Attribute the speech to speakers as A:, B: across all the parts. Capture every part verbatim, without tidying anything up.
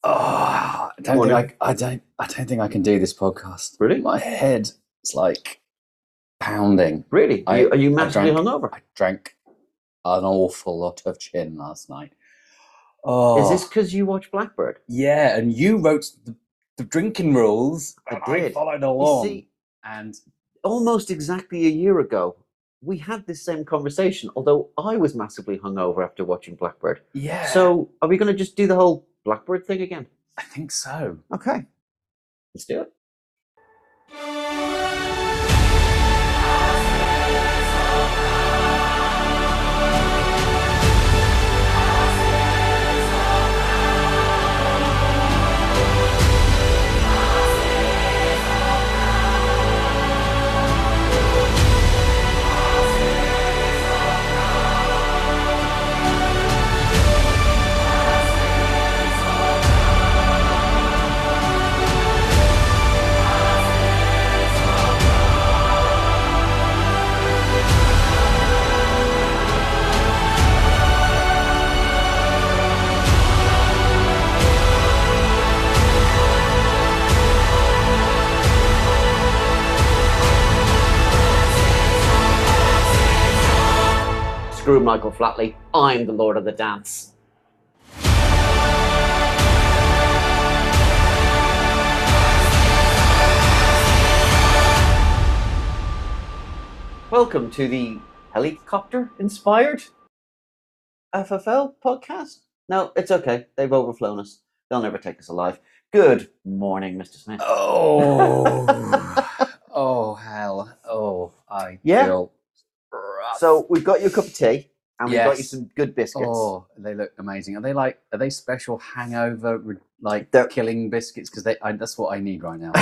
A: Oh, I don't
B: Morning.
A: think I, I don't I don't think I can do this podcast.
B: Really?
A: My head is like pounding.
B: Really? Are
A: I-
B: you, are you
A: I
B: massively
A: drank-
B: hungover?
A: I drank an awful lot of gin last night. Oh,
B: Is this because you watch Blackbird?
A: yeah? And you wrote the, the drinking rules.
B: I
A: and
B: did.
A: followed
B: You
A: along.
B: see,
A: and
B: almost exactly a year ago, we had this same conversation, although I was massively hungover after watching Blackbird.
A: yeah,
B: So are we going to just do the whole Blackbird thing again?
A: I think so.
B: Okay. Let's do it. Screw Michael Flatley. I'm the Lord of the Dance. Welcome to the helicopter-inspired F F L podcast. No, it's okay. They've overflown us. They'll never take us alive. Good morning, Mister Smith.
A: Oh, oh hell. Oh, I
B: Yeah.
A: feel rough.
B: So we've got you a cup of tea, and we've got you
A: Yes.
B: some good biscuits.
A: Oh, they look amazing. Are they like? Are they special hangover re- like
B: They're-
A: killing biscuits? Because they, I, that's what I need right now.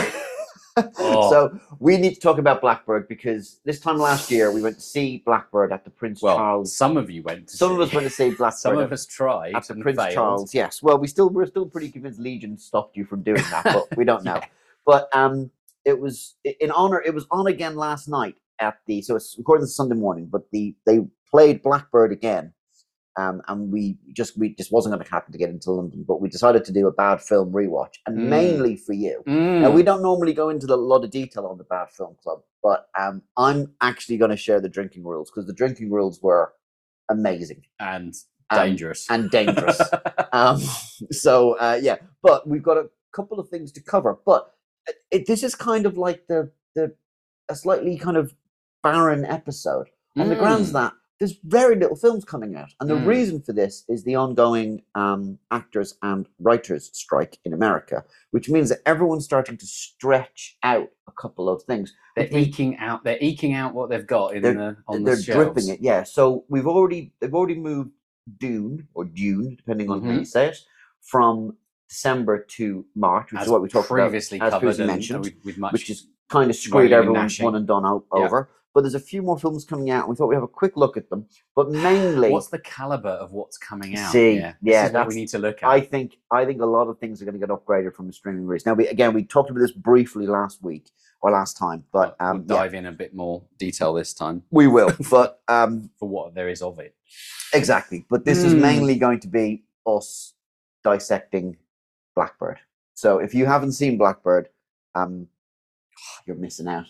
A: Oh.
B: So we need to talk about Blackbird because this time last year we went to see Blackbird at the Prince
A: Well,
B: Charles.
A: some of you went. To
B: Some
A: see.
B: of us went to see Blackbird
A: Some
B: at-
A: of us tried
B: at the
A: and
B: Prince
A: failed.
B: Charles. Yes. Well, we still we're still pretty convinced Legion stopped you from doing that, but we don't know.
A: Yeah.
B: But um, it was in honor. It was on again last night at the. So it's recording this Sunday morning, but the they played Blackbird again. Um, and we just we just wasn't going to happen to get into London, but we decided to do a bad film rewatch, and
A: Mm.
B: mainly for you.
A: Mm.
B: Now, we don't normally go into a lot of detail on the Bad Film Club, but um, I'm actually going to share the drinking rules because the drinking rules were amazing
A: and
B: Um,
A: dangerous
B: and dangerous. um, so, uh, yeah, but we've got a couple of things to cover. But it, it, this is kind of like the, the a slightly kind of barren episode on the grounds
A: Mm.
B: that there's very little films coming out. And the
A: Mm.
B: reason for this is the ongoing um, actors and writers strike in America, which means that everyone's starting to stretch out a couple of things.
A: They're
B: which means
A: eking out. They're eking out what they've got in
B: They're-
A: the on
B: they're
A: the shelves.
B: dripping it, yeah. So we've already they've already moved Dune or Dune, depending on how
A: Mhm.
B: you say it, from December to March, which
A: As
B: is what we talked
A: previously
B: about, as
A: covered
B: previously
A: and,
B: mentioned,
A: with, with much
B: which is kind of screwed
A: moaning and
B: everyone's
A: gnashing.
B: one and done o-
A: Yeah.
B: over. But there's a few more films coming out, and we thought we'd have a quick look at them. But mainly,
A: What's the caliber of what's coming out?
B: See,
A: yeah,
B: yeah,
A: this is what we
B: that's-
A: need to look at.
B: I think I think a lot of things are going to get upgraded from the streaming release. Now, we again we talked about this briefly last week or last time, but
A: we'll
B: um, yeah,
A: dive in a bit more detail this time
B: we will. But um,
A: for what there is of it.
B: exactly. But this is
A: Mm.
B: mainly going to be us dissecting Blackbird. So if you haven't seen Blackbird, um, you're missing out.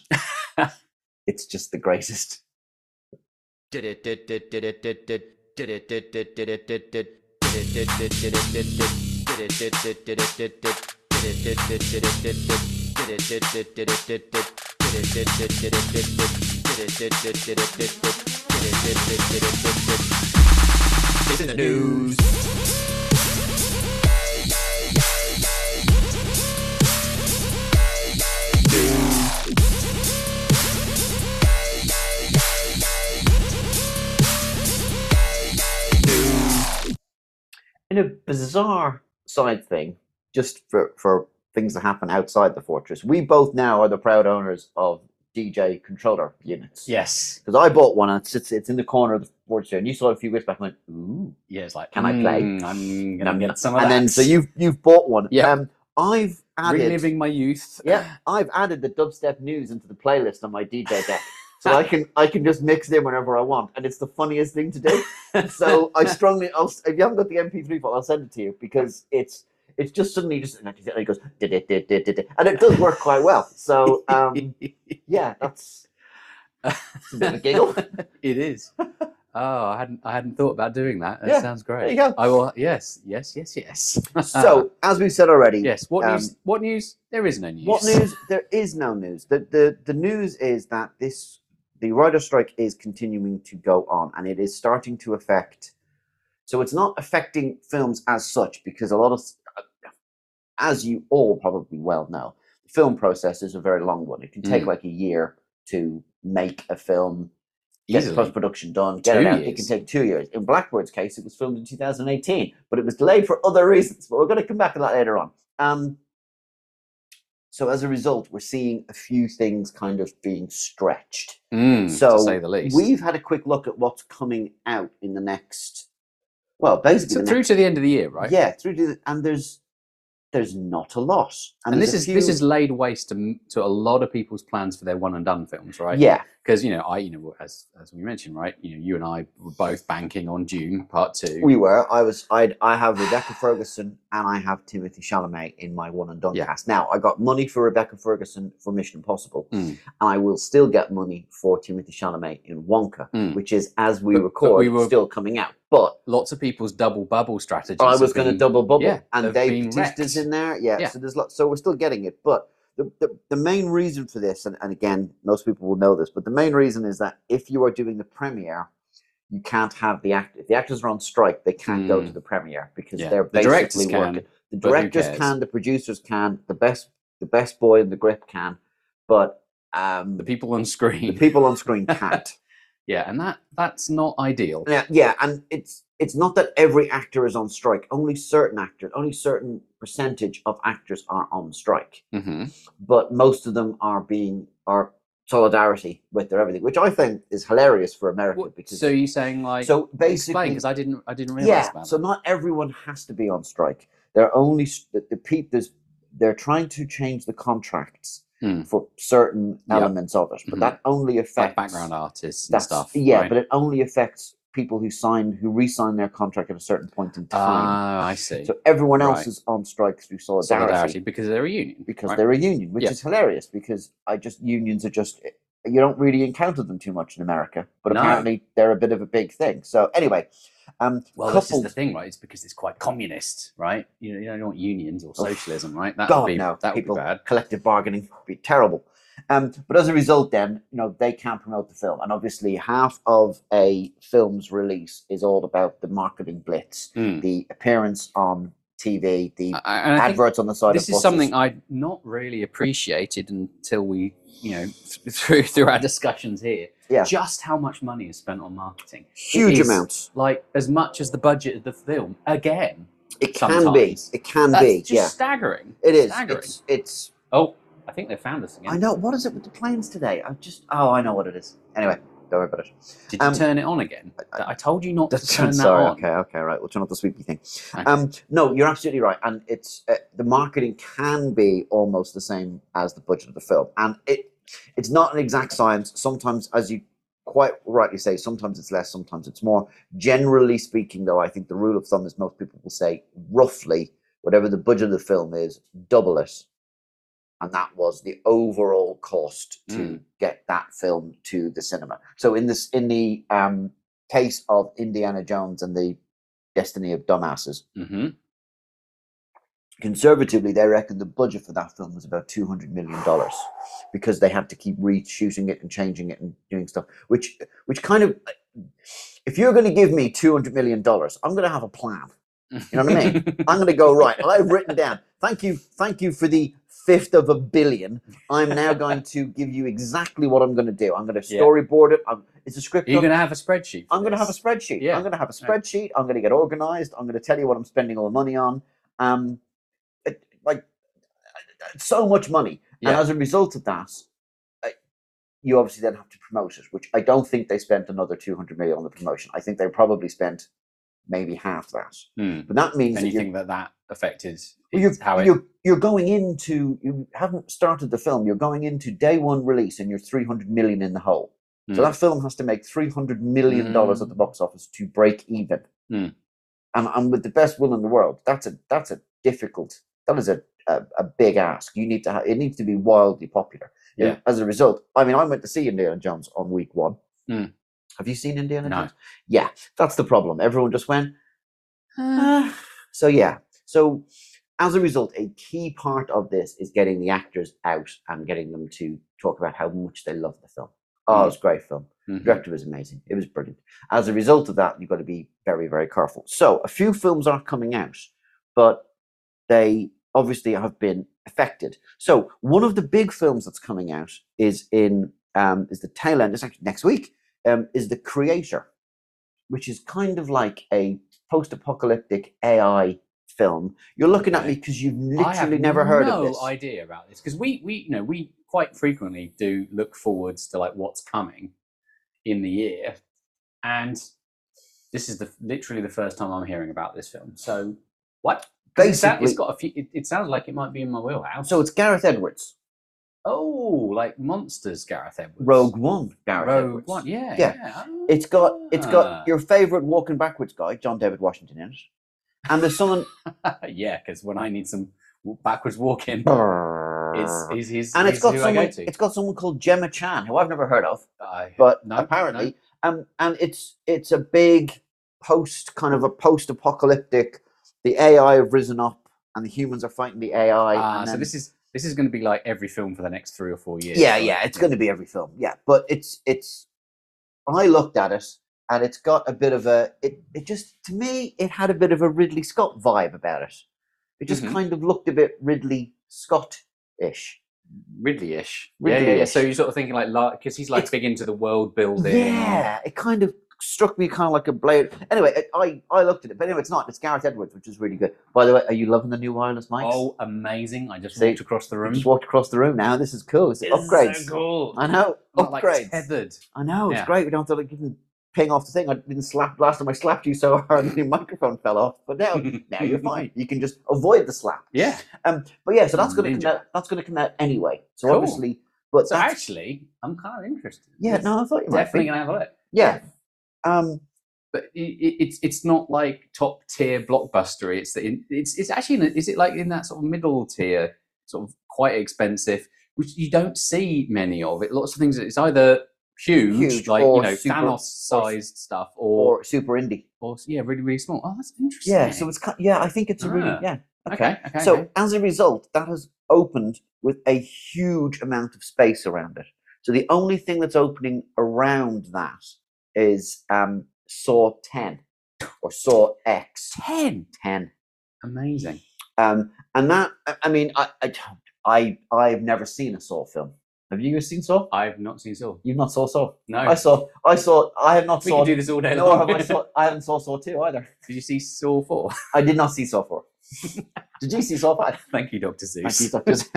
B: It's just the greatest.
C: It's in the news.
B: In a bizarre side thing, just for, for things that happen outside the fortress, we both now are the proud owners of D J controller units.
A: Yes.
B: Because I bought one and it sits, it's in the corner of the fortress here, and you saw it a few weeks back and went, ooh.
A: Yeah, it's like,
B: Can I play?
A: "Mm, I'm gonna
B: Um,
A: get some of
B: and
A: that.
B: then, so you've, you've bought one.
A: Yeah.
B: Um, I've added,
A: reliving my youth.
B: yeah, I've added the dubstep news into the playlist on my D J deck. So I can I can just mix it in whenever I want, and it's the funniest thing to do. So I strongly, I'll, if you haven't got the M P three file, I'll send it to you because it's it's just suddenly just and it goes did it did did did and it does work quite well. So um, yeah, that's it's a bit of a giggle.
A: It is. Oh, I hadn't I hadn't thought about doing that. That
B: Yeah,
A: sounds great.
B: there you go.
A: I will. Yes, yes, yes, yes.
B: So as we said already,
A: yes. What
B: um,
A: news? What news? There is no news.
B: What news? There is no news. The, the the news is that this the writer's strike is continuing to go on, and it is starting to affect. So it's not affecting films as such, because a lot of, as you all probably well know, the film process is a very long one. It can take
A: Mm.
B: like a year to make a film, get
A: Easily.
B: post production done, get
A: Two
B: it out. It
A: years.
B: can take two years. In Blackbird's case, it was filmed in two thousand eighteen, but it was delayed for other reasons. But we're going to come back to that later on. Um, so as a result, we're seeing a few things kind of being stretched.
A: Mm,
B: So
A: to say the least.
B: we've had a quick look at what's coming out in the next, well, basically
A: So
B: the
A: through
B: next,
A: to the end of the year, right?
B: yeah, through to the, and there's there's not a lot,
A: And
B: there's
A: this
B: a
A: is
B: few-
A: this is laid waste to m- to a lot of people's plans for their one and done films, right?
B: yeah,
A: Because you know, I you know, as as we mentioned, right? You know, you and I were both banking on Dune Part Two.
B: we were. I was. I I have Rebecca Ferguson and I have Timothy Chalamet in my one and done
A: Yeah.
B: cast. Now I got money for Rebecca Ferguson for Mission Impossible,
A: Mm.
B: and I will still get money for Timothy Chalamet in Wonka,
A: Mm.
B: which is as we
A: But- but
B: record
A: we were-
B: still coming out. But
A: Lots of people's double bubble strategies.
B: I
A: have
B: was going to
A: been-
B: double bubble,
A: yeah,
B: and
A: have
B: Dave
A: been
B: Bautista's
A: wrecked.
B: in there. Yeah,
A: Yeah.
B: so there's lots. So we're still getting it, but the, the the main reason for this, and, and again, most people will know this, but the main reason is that if you are doing the premiere, you can't have the act. If the actors are on strike, they can't go to
A: Mm.
B: the premiere because
A: Yeah.
B: they're
A: The directors
B: basically
A: can,
B: working. The
A: but who
B: directors
A: cares?
B: can, the producers can, the best the best boy in the grip can, but um,
A: The people on screen.
B: the people on screen can't.
A: Yeah, and that that's not ideal.
B: Yeah, yeah, and it's it's not that every actor is on strike. Only certain actors, only certain percentage of actors are on strike.
A: hmm
B: But most of them are being are solidarity with their everything, which I think is hilarious for America because
A: So you're saying like
B: so
A: explain
B: basically
A: because I didn't I didn't realize
B: yeah.
A: about
B: So
A: that.
B: not everyone has to be on strike. They're only s- the, the people. They're trying to change the contracts
A: Hmm.
B: for certain
A: Yeah.
B: elements of it, but
A: Mhm.
B: that only affects
A: Like background artists and
B: that's
A: stuff.
B: yeah,
A: right?
B: but it only affects people who sign who re-sign their contract at a certain point in time.
A: Ah, I see.
B: So everyone else
A: Right.
B: is on strike through solidarity,
A: Solidarity because they're a union.
B: because
A: right?
B: they're a union, which
A: Yeah.
B: is hilarious because I just unions are just you don't really encounter them too much in America, but
A: No.
B: apparently they're a bit of a big thing. So anyway, um,
A: Well, this is
B: coupled,
A: the thing, right? It's because it's quite communist, right? You know, you don't want unions or socialism, right? That
B: God
A: would be
B: no,
A: that would
B: people
A: be bad.
B: collective bargaining would be terrible. Um, but as a result, then you know they can't promote the film, and obviously half of a film's release is all about the marketing blitz,
A: Mm.
B: the appearance on T V, the
A: I- I- and I think
B: adverts on the side
A: this
B: of
A: is
B: buses.
A: something I'd not really appreciated until we, you know, th- through through our discussions here.
B: Yeah.
A: Just how much money is spent on marketing. It
B: Huge
A: is
B: amounts.
A: Like as much as the budget of the film. Again,
B: It can be.
A: sometimes.
B: It can
A: that's
B: be.
A: just
B: Yeah,
A: staggering.
B: it is.
A: Staggering.
B: It's. It's.
A: Oh, I think they found us again.
B: I know. What is it with the planes today? I just. Oh, I know what it is. Anyway, don't worry about it.
A: Did you
B: um,
A: turn it on again?
B: I-
A: I, told you not to turn that
B: Sorry.
A: on.
B: Okay. Okay. Right. We'll turn off the sweepy thing.
A: Okay.
B: Um. No, you're absolutely right, and it's uh, the marketing can be almost the same as the budget of the film, and it. It's not an exact science. Sometimes, as you quite rightly say, sometimes it's less, sometimes it's more. Generally speaking, though, I think the rule of thumb is most people will say roughly whatever the budget of the film is, double it. And that was the overall cost to
A: Mm.
B: get that film to the cinema. So in this, in the um, case of Indiana Jones and the Destiny of Dumbasses,
A: hmm
B: conservatively, they reckon the budget for that film was about two hundred million dollars because they had to keep reshooting it and changing it and doing stuff. Which, which kind of, if you're going to give me two hundred million dollars, I'm going to have a plan. You know what I mean? I'm going to go, right, I've written down, thank you, thank you for the fifth of a billion. I'm now going to give you exactly what I'm going to do. I'm going to
A: Yeah.
B: storyboard it. I'm, it's a script.
A: Are you
B: doc-
A: going to have a spreadsheet? for
B: I'm going to have a
A: this?
B: spreadsheet.
A: Yeah.
B: I'm going to have a
A: Yeah.
B: spreadsheet. I'm going to get organized. I'm going to tell you what I'm spending all the money on. Um, it, like so much money, and
A: Yeah.
B: as a result of that, uh, you obviously then have to promote it. Which I don't think they spent another two hundred million on the promotion. I think they probably spent maybe half that.
A: Hmm.
B: But that means
A: And
B: that
A: you
B: you're,
A: think that that affected
B: well, you're,
A: how it?
B: you're you're going into you haven't started the film. You're going into day one release, and you're three hundred million in the hole.
A: Hmm.
B: So that film has to make three hundred million dollars at the box office to break even.
A: Hmm.
B: And and with the best will in the world, that's a that's a difficult. That is a, a, a big ask. You need to have, it needs to be wildly popular.
A: Yeah.
B: And as a result, I mean, I went to see Indiana Jones on week one.
A: Mm.
B: Have you seen Indiana
A: No.
B: Jones? Yeah, that's the problem. Everyone just went. "Ah." So yeah. So as a result, a key part of this is getting the actors out and getting them to talk about how much they love the film. Oh,
A: Mm.
B: it's a great film. The
A: Mhm.
B: director was amazing. It was brilliant. As a result of that, you've got to be very, very careful. So a few films are coming out, but they obviously have been affected. So one of the big films that's coming out is in um, is the tail end. It's actually next week. Um, is The Creator, which is kind of like a post-apocalyptic A I film. You're looking at
A: Okay.
B: me because you've
A: I have
B: literally never heard
A: no
B: of this.
A: idea about this because we we you know we quite frequently do look forwards to like what's coming in the year, and this is the literally the first time I'm hearing about this film. So what? 'Cause it sound-
B: Basically,
A: it's got a few. It, it sounds like it might be in my wheelhouse.
B: so it's Gareth Edwards,
A: oh, like Monsters, Gareth Edwards.
B: Rogue One. Gareth
A: Rogue
B: Edwards.
A: One. Yeah,
B: Yeah.
A: yeah.
B: It's got it's
A: Ah.
B: got your favorite walking backwards guy, John David Washington, in it, and there's someone.
A: yeah, because when I need some w- backwards walking, it's he's, he's
B: and it's
A: he's
B: got
A: who I
B: someone.
A: go to.
B: It's got someone called Gemma Chan, who I've never heard of,
A: I-
B: but
A: no,
B: apparently, um, and it's it's a big post kind of a post-apocalyptic. The A I have risen up, and the humans are fighting the A I.
A: Ah,
B: and
A: so
B: then-
A: this is this is going to be like every film for the next three or four years.
B: yeah,
A: right?
B: yeah, it's going to be every film. Yeah, but it's it's. I looked at it, and it's got a bit of a. It it just to me, it had a bit of a Ridley Scott vibe about it. It just
A: Mhm.
B: kind of looked a bit Ridley Scott-ish.
A: Ridley-ish. Yeah, yeah, yeah.
B: Ridley-ish.
A: So you're sort of thinking like, because he's like
B: It's-
A: big into the world building.
B: Yeah, it kind of struck me kind of like a blade. Anyway, it, I I looked at it, but anyway, it's not. It's Gareth Edwards, which is really good. By the way, are you loving the new wireless mics?
A: Oh, amazing! I just
B: See,
A: walked across the
B: I
A: room.
B: just walked across the room now. This is cool. It's
A: This is
B: upgrades.
A: so cool.
B: I know.
A: Not like
B: Upgrades.
A: tethered.
B: I know. It's
A: Yeah.
B: great. We don't have to like even ping off the thing. I didn't slap last time I slapped you so hard the microphone fell off. But now, now you're fine. You can just avoid the slap.
A: Yeah.
B: Um. But yeah, so that's going to
A: Ninja.
B: come out. That's going to come out anyway. So
A: Cool.
B: obviously, but
A: So
B: that's,
A: actually, I'm kind of interested.
B: yeah.
A: It's
B: No, I thought you might
A: definitely
B: be.
A: gonna have a look.
B: Yeah. Um.
A: But it, it, it's it's not like top tier blockbuster. It's the, it's it's actually in a, is it like in that sort of middle tier, sort of quite expensive, which you don't see many of. It lots of things. It's either huge,
B: Huge
A: like
B: or
A: you know
B: super-
A: Thanos sized stuff, or,
B: Or super indie.
A: or yeah, really really small. Oh, that's interesting.
B: Yeah. So it's ki- yeah. I think it's a really
A: Ah.
B: yeah.
A: okay. Okay.
B: So
A: okay.
B: as a result, that has opened with a huge amount of space around it. So the only thing that's opening around that is um, Saw ten or Saw X
A: ten.
B: ten.
A: Amazing.
B: Um, and that I- I mean I, I I I've never seen a Saw film. Have you seen Saw?
A: I've not seen Saw.
B: You've not saw Saw.
A: No.
B: I saw. I saw. I have not
A: we
B: saw.
A: could do this all day
B: Nor
A: long.
B: have I saw. I haven't saw Saw two either.
A: Did you see Saw four?
B: I did not see Saw four. Did you see Saw five?
A: Thank you, Doctor
B: Thank
A: Zeus.
B: you, Doctor Zeus.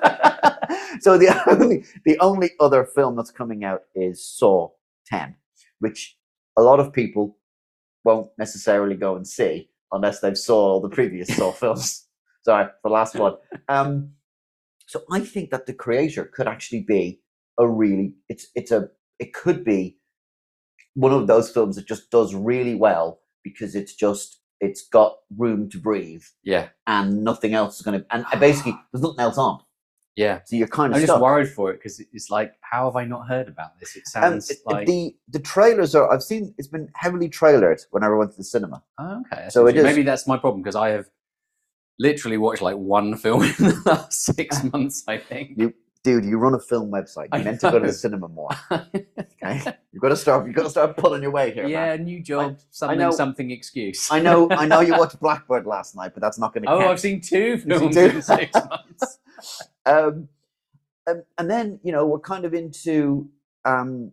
B: So the only the only other film that's coming out is Saw ten, which a lot of people won't necessarily go and see unless they've saw all the previous Saw films. Sorry, the last one. Um, so I think that The Creator could actually be a really it's it's a it could be one of those films that just does really well because it's just it's got room to breathe
A: Yeah.
B: and nothing else is going to and basically there's nothing else on.
A: Yeah.
B: So you're kind of
A: I'm just
B: stuck.
A: worried for it because it's like, how have I not heard about this? It
B: Um,
A: sounds
B: it-
A: like.
B: the the trailers are I've seen it's been heavily trailered whenever I went to the cinema.
A: Oh, okay. that's
B: So it
A: interesting.
B: is-
A: Maybe that's my problem because I have literally watched like one film in the last six months, I think.
B: You dude, you run a film website.
A: I
B: You're meant to go to
A: know.
B: the cinema more. Okay, you've got to start. You've got to start pulling your weight here.
A: yeah,
B: man.
A: new job, something,
B: know-
A: something excuse.
B: I know. I know you watched Blackbird last night, but that's not going to
A: Oh,
B: count.
A: I've seen two
B: You've seen
A: films
B: two?
A: in six months.
B: Um, um, and then you know we're kind of into um,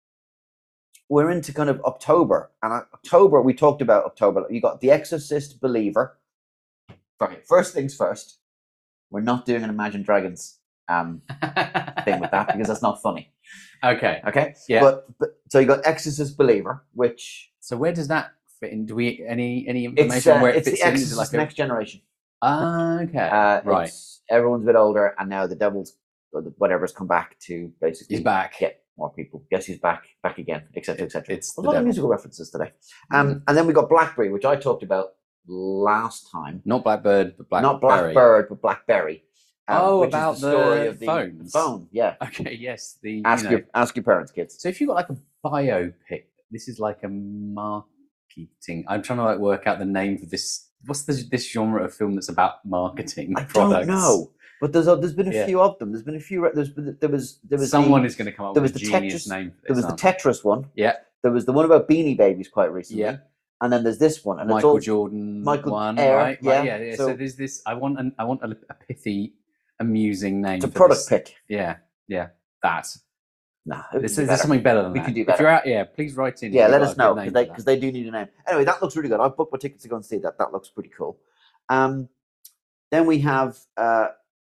B: we're into kind of October, and uh, October we talked about October. You got The Exorcist, Believer. Okay, first things first. We're not doing an Imagine Dragons um, thing with that because that's not funny.
A: Okay.
B: Okay,
A: Yeah.
B: But, but so you got Exorcist, Believer, which
A: So where does that fit in? Do we any any
B: it's
A: information
B: uh,
A: where it
B: it's
A: fits
B: the
A: in? Is
B: Exorcist
A: it like a
B: Next Generation.
A: ah, okay,
B: Uh,
A: right?
B: it's- everyone's a bit older, and now the devil's or the- whatever's come back to basically
A: He's back.
B: get more people. Guess he's back, back again, et cetera, et cetera.
A: It's
B: A
A: the
B: lot of
A: devil.
B: musical references today. Um, and then we got Blackberry, which I talked about last time.
A: Not Blackbird, but Blackberry.
B: Not Blackbird, but Blackberry. Um,
A: Oh,
B: which
A: about
B: is the story
A: the
B: of the
A: phones.
B: phone. Yeah.
A: Okay, yes. The
B: Ask
A: you know,
B: your ask your parents, kids.
A: So if you've got like a biopic, this is like a marketing. I'm trying to like work out the name for this. What's this, this genre of film that's about marketing
B: I
A: products?
B: don't know, but there's a, there's been a
A: Yeah.
B: few of them. There's been a few. There's been there was there was
A: Someone
B: the,
A: is going to come up
B: there
A: with
B: was
A: a
B: the
A: genius
B: Tetris-
A: name for this.
B: there was the
A: aren't they?
B: Tetris one.
A: Yeah,
B: There was the one about Beanie Babies quite recently.
A: yeah.
B: And then there's this one, and it's
A: Michael
B: all
A: Jordan
B: Michael
A: one,
B: Air,
A: right?
B: yeah.
A: Right, yeah, yeah. So,
B: So-
A: there's this. I want an, I want a, a pithy, amusing name.
B: it's a
A: for
B: product
A: this.
B: pick.
A: Yeah, yeah. That.
B: Nah,
A: This is there's something better than
B: We
A: that.
B: can do
A: If
B: better.
A: you're out, yeah, please write in. if
B: Yeah,
A: you've
B: let
A: got
B: us
A: a good
B: know
A: name
B: because they
A: for that.
B: because they do need a name. Anyway, that looks really good. I've booked my tickets to go and see that. That looks pretty cool. Um, then we have uh,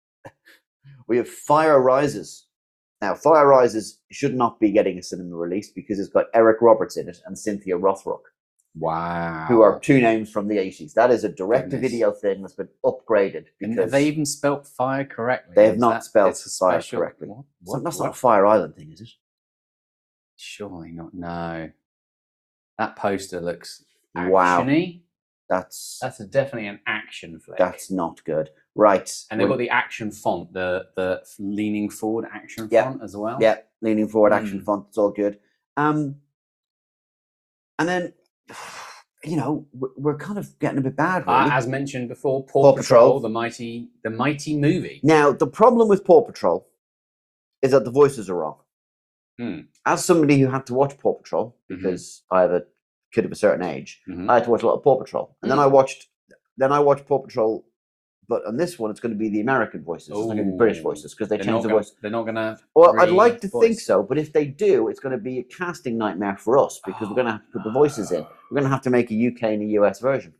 B: we have Fire Rises. Now, Fire Rises should not be getting a cinema release because it's got Eric Roberts in it and Cynthia Rothrock,
A: Wow.
B: who are two names from the eighties. That is a direct-to-video thing that's been upgraded
A: And
B: because
A: have they even spelt fire correctly?
B: They have
A: Is
B: not
A: that-
B: spelt
A: it's a
B: fire
A: special-
B: correctly.
A: What?
B: So
A: What?
B: that's
A: what?
B: not a Fire Island thing, is it?
A: Surely not. No. That poster looks
B: Wow.
A: actiony.
B: That's
A: That's a, definitely an action flick.
B: that's not good. Right.
A: and they've
B: we're-
A: got the action font, the the leaning forward action
B: Yeah.
A: font as well.
B: Yeah, leaning forward, action
A: Mm.
B: font, it's all good. Um, and then, you know, we're, we're kind of getting a bit bad,
A: Uh,
B: really.
A: as mentioned before, Paw,
B: Paw
A: Patrol,
B: Patrol.
A: the mighty the mighty movie.
B: Now, the problem with Paw Patrol is that the voices are wrong.
A: Hmm.
B: As somebody who had to watch Paw Patrol,
A: Mhm.
B: because I have a kid of a certain age,
A: Mhm.
B: I had to watch a lot of Paw Patrol. And then I
A: Mm.
B: watched, then I watched Paw Patrol, but on this one, it's going to be the American voices. It's not going to be British
A: Ooh.
B: voices because they
A: They're
B: changed
A: not
B: the
A: gonna,
B: voice.
A: They're not gonna.
B: Well, I'd like to think
A: re-voice.
B: so, but if they do, it's going to be a casting nightmare for us because we're going to have to put the voices in. We're going to have to make a U K and a U S version,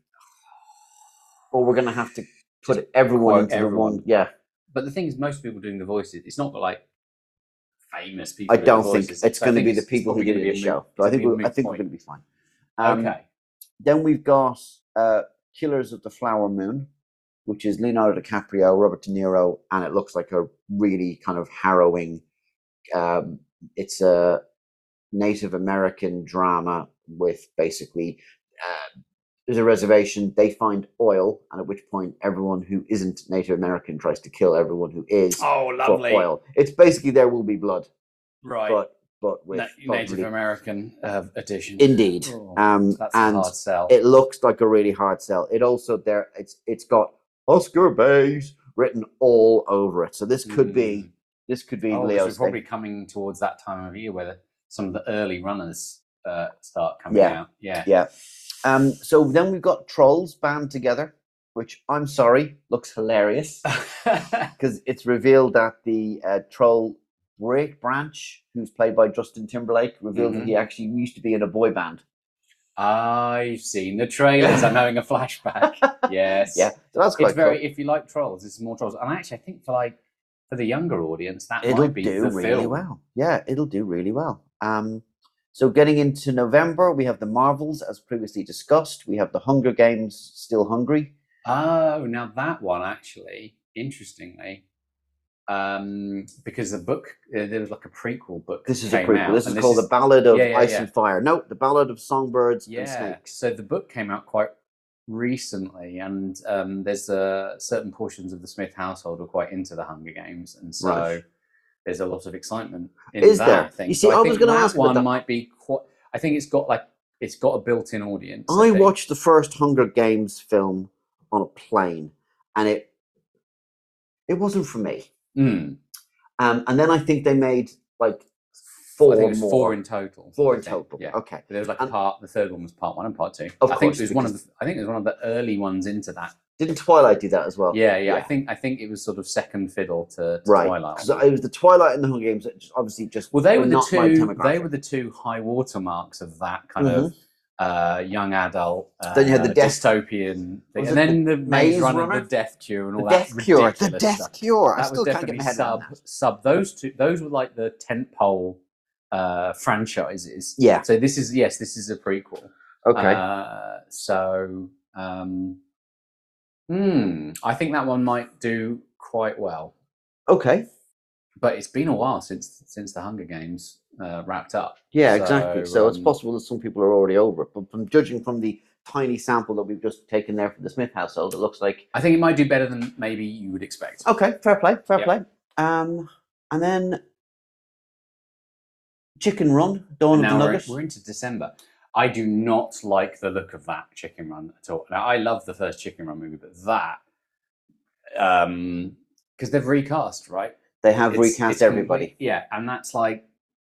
B: or we're going to have to put everyone
A: quote
B: into
A: everyone.
B: the one. Yeah,
A: But the thing is, most people doing the voices, it's not like famous people.
B: I
A: doing
B: don't
A: the
B: think
A: voices.
B: it's
A: So I
B: going to
A: think
B: be
A: it's-
B: the people
A: it's
B: who
A: probably
B: did
A: gonna
B: the
A: be a
B: show.
A: moot-
B: So I
A: it's
B: think
A: gonna
B: we,
A: be a
B: I
A: moot
B: think we're
A: point.
B: going to be fine. Um,
A: Okay.
B: Then we've got uh, Killers of the Flower Moon, which is Leonardo DiCaprio, Robert De Niro, and it looks like a really kind of harrowing. Um, it's a Native American drama with basically uh, there's a reservation. They find oil, and at which point everyone who isn't Native American tries to kill everyone who is
A: Oh,
B: for
A: lovely.
B: oil. It's basically There Will Be Blood,
A: Right.
B: but but with
A: Na- Native
B: probably-
A: American uh, edition.
B: Indeed.
A: Oh,
B: Um,
A: that's
B: and
A: a hard sell.
B: it looks like a really hard sell. It also there it's it's got Oscar Bays written all over it. So this could be
A: Mm.
B: this could be
A: Oh, 'cause
B: Leo's
A: we're probably
B: thing.
A: coming towards that time of year where the, some of the early runners uh, start coming
B: Yeah.
A: out. Yeah.
B: Yeah. Um. So then we've got Trolls band together, which I'm sorry looks hilarious because it's revealed that the uh, troll Break Branch, who's played by Justin Timberlake, revealed that he actually used to be in a boy band.
A: I've seen the trailers. I'm having a flashback. Yes.
B: Yeah. So that's quite
A: It's very.
B: cool.
A: If you like trolls, it's more trolls. And actually, I think for like for the younger audience, that
B: It'll
A: might be
B: do
A: the
B: really
A: film.
B: well. Yeah, it'll do really well. Um, so getting into November, we have the Marvels, as previously discussed. We have the Hunger Games, Still Hungry.
A: Oh, now that one actually, interestingly, um, because the book uh, there was like a prequel book.
B: This is a
A: came
B: prequel.
A: out,
B: This
A: and
B: is called The Ballad of
A: yeah, yeah,
B: Ice
A: yeah.
B: and Fire. No, The Ballad of Songbirds and
A: Yeah.
B: Snakes.
A: So the book came out quite recently, and um, there's uh, certain portions of the Smith household were quite into the Hunger Games, and so
B: Right.
A: there's a lot of excitement in
B: Is
A: that
B: there?
A: thing.
B: You
A: So
B: see, I was
A: think
B: gonna
A: that
B: ask about
A: one
B: that.
A: might be quite. I think it's got like it's got a built-in audience.
B: I
A: think.
B: watched the first Hunger Games film on a plane, and it it wasn't for me.
A: Mm.
B: Um, and then I think they made like
A: I
B: four
A: think it was
B: more.
A: four in total.
B: Four
A: I
B: in
A: think,
B: total.
A: Yeah.
B: Okay.
A: But there was like
B: And-
A: a part. The third one was part one and part two.
B: Of
A: I think
B: course,
A: it was one of
B: because-
A: the. I think it was one of the early ones into that.
B: Didn't Twilight do that as well?
A: Yeah, yeah. I
B: Yeah.
A: think I think it was sort of second fiddle to, to
B: Right.
A: Twilight.
B: Because
A: on that.
B: it was the Twilight and the Hunger Games that just obviously just
A: Well, they were the
B: not my
A: two.
B: demographic.
A: They were the two high watermarks of that kind of uh, young adult. Uh,
B: Then you had the Death-
A: dystopian thing,
B: Was
A: and
B: it
A: then the Maze
B: Maze
A: Runner,
B: Runner?
A: the Death Cure, and
B: The
A: all
B: Death
A: that
B: Cure. The
A: ridiculous
B: Death
A: stuff.
B: Cure. I
A: That
B: still
A: was
B: can't get
A: definitely
B: my head around
A: sub
B: that.
A: sub. Those two. Those were like the tentpole uh, franchises.
B: Yeah.
A: So this is yes, this is a prequel.
B: Okay.
A: Uh, so, um, hmm, I think that one might do quite well.
B: okay.
A: But it's been a while since since the Hunger Games uh, wrapped up.
B: Yeah,
A: So,
B: exactly. So it's
A: um,
B: possible that some people are already over it. But from judging from the tiny sample that we've just taken there for the Smith household, it looks like
A: I think it might do better than maybe you would expect.
B: okay, fair play, fair
A: Yeah.
B: play. Um, and then Chicken Run, Dawn
A: And
B: of the
A: now we're,
B: Nugget.
A: we're into December. I do not like the look of that Chicken Run at all. Now, I love the first Chicken Run movie, but that, um, because they've recast, right?
B: They have
A: It's-
B: recast
A: it's
B: everybody.
A: complete- yeah, and that's like,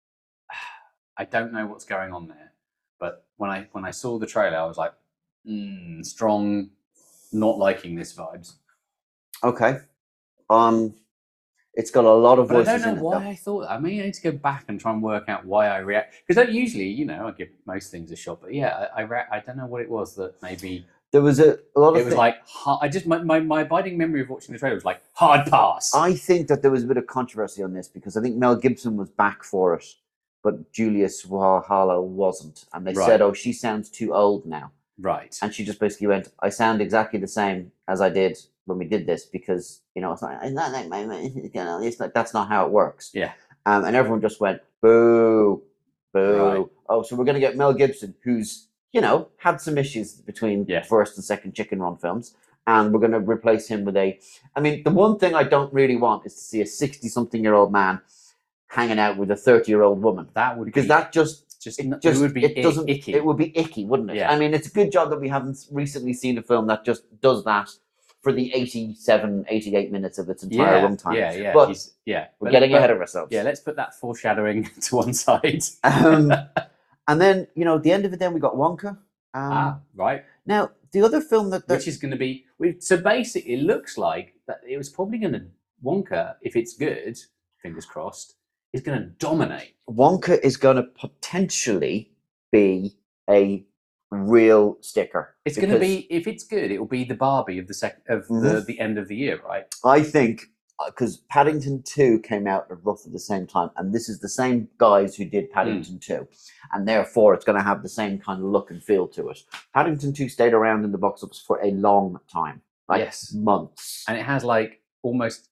A: I don't know what's going on there. But when I when I saw the trailer, I was like, mm, strong, not liking this vibes.
B: Okay. Um, it's got a lot of
A: But I
B: voices
A: don't
B: in
A: know
B: it.
A: why
B: though.
A: I thought that. I mean, I need to go back and try and work out why I react. Because usually, you know, I give most things a shot. But yeah, I I, rea- I don't know what it was that maybe
B: There was a, a lot of.
A: it was
B: thi-
A: like ha- I just my, my my abiding memory of watching the trailer was like hard pass.
B: I think that there was a bit of controversy on this because I think Mel Gibson was back for it, but Julia Sawalha wasn't, and they
A: Right.
B: said, "Oh, she sounds too old now,"
A: Right.
B: and she just basically went, "I sound exactly the same as I did when we did this because you know it's not, it's not like my, you know, it's like that's not how it works."
A: Yeah.
B: Um, and everyone just went, "Boo, boo!"
A: Right.
B: Oh, so we're going to get Mel Gibson, who's you know had some issues between
A: Yeah.
B: first and second Chicken Run films, and we're going to replace him with a. I mean, the one thing I don't really want is to see a sixty-something-year-old man hanging out with a thirty-year-old woman
A: That would
B: because
A: be
B: that just
A: just
B: it
A: it,
B: just
A: would be
B: it
A: i-
B: doesn't
A: icky.
B: it would be icky, wouldn't it?
A: Yeah.
B: I mean, it's a good job that we haven't recently seen a film that just does that for the eighty-seven, eighty-eight minutes of its entire
A: yeah,
B: runtime.
A: yeah, yeah.
B: But
A: he's- yeah.
B: We're
A: But-
B: getting
A: but-
B: ahead of ourselves.
A: Yeah, let's put that foreshadowing to one side.
B: Um, and then you know, at the end of it, then we got Wonka. Um,
A: ah, right.
B: Now, the other film that, that
A: Which is going to be we- so basically, it looks like that it was probably going to Wonka, if it's good, fingers crossed, is going to dominate.
B: Wonka is going to potentially be a real sticker.
A: It's going to
B: because
A: be if it's good, it will be the Barbie of the sec- of the,
B: Mhm.
A: the end of the year, right?
B: I think because Paddington two came out at roughly the same time, and this is the same guys who did Paddington two, and therefore it's going to have the same kind of look and feel to it. Paddington two stayed around in the box office for a long time, like
A: Yes.
B: months.
A: And it has like almost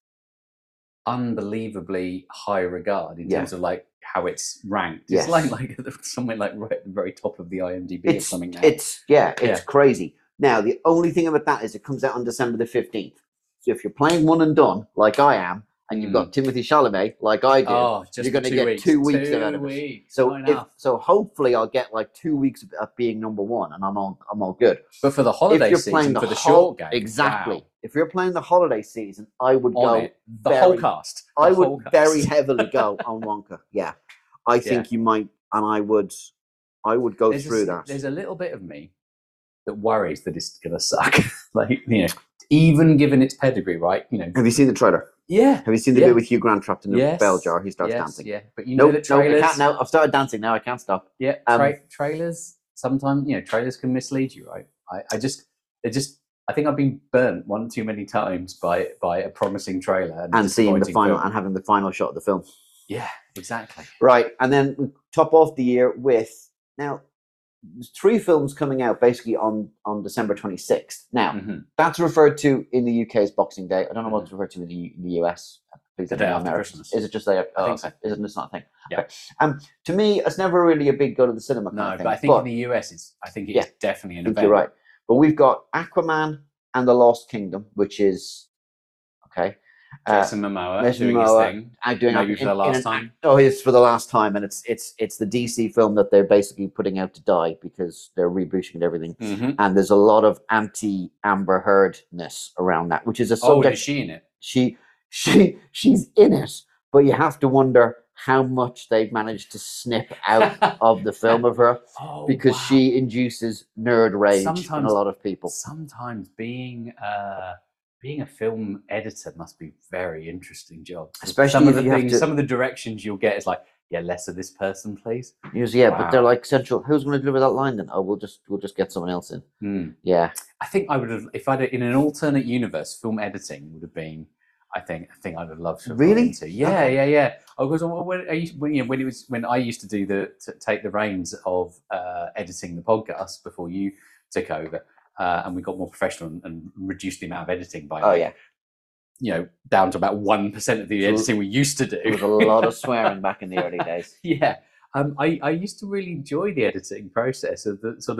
A: unbelievably high regard in
B: Yeah.
A: terms of like how it's ranked.
B: Yes.
A: It's like like somewhere like right at the very top of the IMDb or
B: It's
A: something now.
B: it's yeah, it's
A: Yeah.
B: crazy. Now the only thing about that is it comes out on December the fifteenth. So if you're playing one and done, like I am, and you've
A: Mm.
B: got Timothy Chalamet, like I did,
A: oh, just
B: you're
A: for
B: going to
A: two
B: get
A: weeks.
B: two weeks
A: two
B: out of it.
A: weeks.
B: So
A: not
B: if,
A: enough.
B: so hopefully I'll get like two weeks of, of being number one, and I'm all I'm all good.
A: But for the holiday
B: if you're
A: season,
B: playing the
A: for the
B: hol-
A: short game,
B: exactly.
A: wow.
B: If you're playing the holiday season, I would
A: On
B: go.
A: it, the whole
B: very-
A: cast. The
B: I
A: whole
B: would
A: cast.
B: very heavily go on Wonka. Yeah, I think you might, and I would, I would go
A: there's
B: through
A: a,
B: that.
A: There's a little bit of me that worries that it's going to suck. Like you know, even given its pedigree, right? You know,
B: Have you seen the trailer?
A: yeah,
B: Have you seen the
A: Yeah.
B: bit with Hugh Grant trapped in a
A: yes,
B: bell jar? He starts
A: yes,
B: dancing.
A: Yeah, but you know
B: No,
A: that
B: no, I
A: trailers.
B: can't now. I've started dancing now. I can't stop.
A: Yeah,
B: Um,
A: tra- trailers. Sometimes you know trailers can mislead you, right? I, I just, it just, I think I've been burnt one too many times by by a promising trailer and, a
B: And seeing the
A: disappointing
B: final
A: film.
B: and having the final shot of the film.
A: Yeah, exactly.
B: Right, and then we top off the year with now there's three films coming out basically on on December twenty-sixth. Now
A: Mhm.
B: that's referred to in the U K as Boxing Day. I don't know what it's referred to in the, U- in the U S. Please
A: The
B: let
A: day
B: me know,
A: after
B: Americans.
A: Christmas.
B: Is it just day? Oh,
A: think
B: okay.
A: so.
B: Is it? It's not a thing.
A: Yeah.
B: Okay. Um, to me, it's never really a big go to the cinema. Kind
A: No,
B: of thing,
A: but I think in the U S, it's. I think it's
B: Yeah,
A: definitely an
B: I think
A: event.
B: you're right. But we've got Aquaman and the Lost Kingdom, which is okay. Uh,
A: Jason Momoa
B: Jason
A: doing
B: Momoa,
A: his thing.
B: I'm doing
A: Maybe
B: it
A: for the
B: in-
A: last
B: in an
A: time.
B: act- Oh, it's for the last time, and it's it's it's the D C film that they're basically putting out to die because they're rebooting and everything.
A: Mhm.
B: And there's a lot of anti Amber Heardness around that, which is a
A: Oh,
B: subject.
A: is she in it?
B: she she she's in it, but you have to wonder how much they've managed to snip out of the film of her
A: Oh,
B: because
A: wow.
B: she induces nerd rage in
A: Sometimes-
B: a lot of people.
A: Sometimes being uh, being a film editor must be a very interesting job.
B: Especially
A: some of
B: if
A: the
B: you have
A: things,
B: to-
A: some of the directions you'll get is like, yeah, less of this person, please.
B: Yes, yeah, but they're
A: Wow.
B: like central. Who's going to deliver that line then? Oh, we'll just we'll just get someone else in.
A: Hmm.
B: Yeah.
A: I think I would have, if I'd in an alternate universe, film editing would have been. I think I think I'd have loved to have gone
B: Really?
A: into. Yeah,
B: Okay.
A: yeah, yeah. Oh, because when, I used, when, you know, when it was when I used to do the to take the reins of uh, editing the podcast before you took over, uh, and we got more professional and, and reduced the amount of editing by
B: Oh
A: like,
B: yeah.
A: you know, down to about one percent of the
B: So-
A: editing we used to do.
B: There was a lot of swearing back in the early days.
A: yeah, um, I I used to really enjoy the editing process of the sort of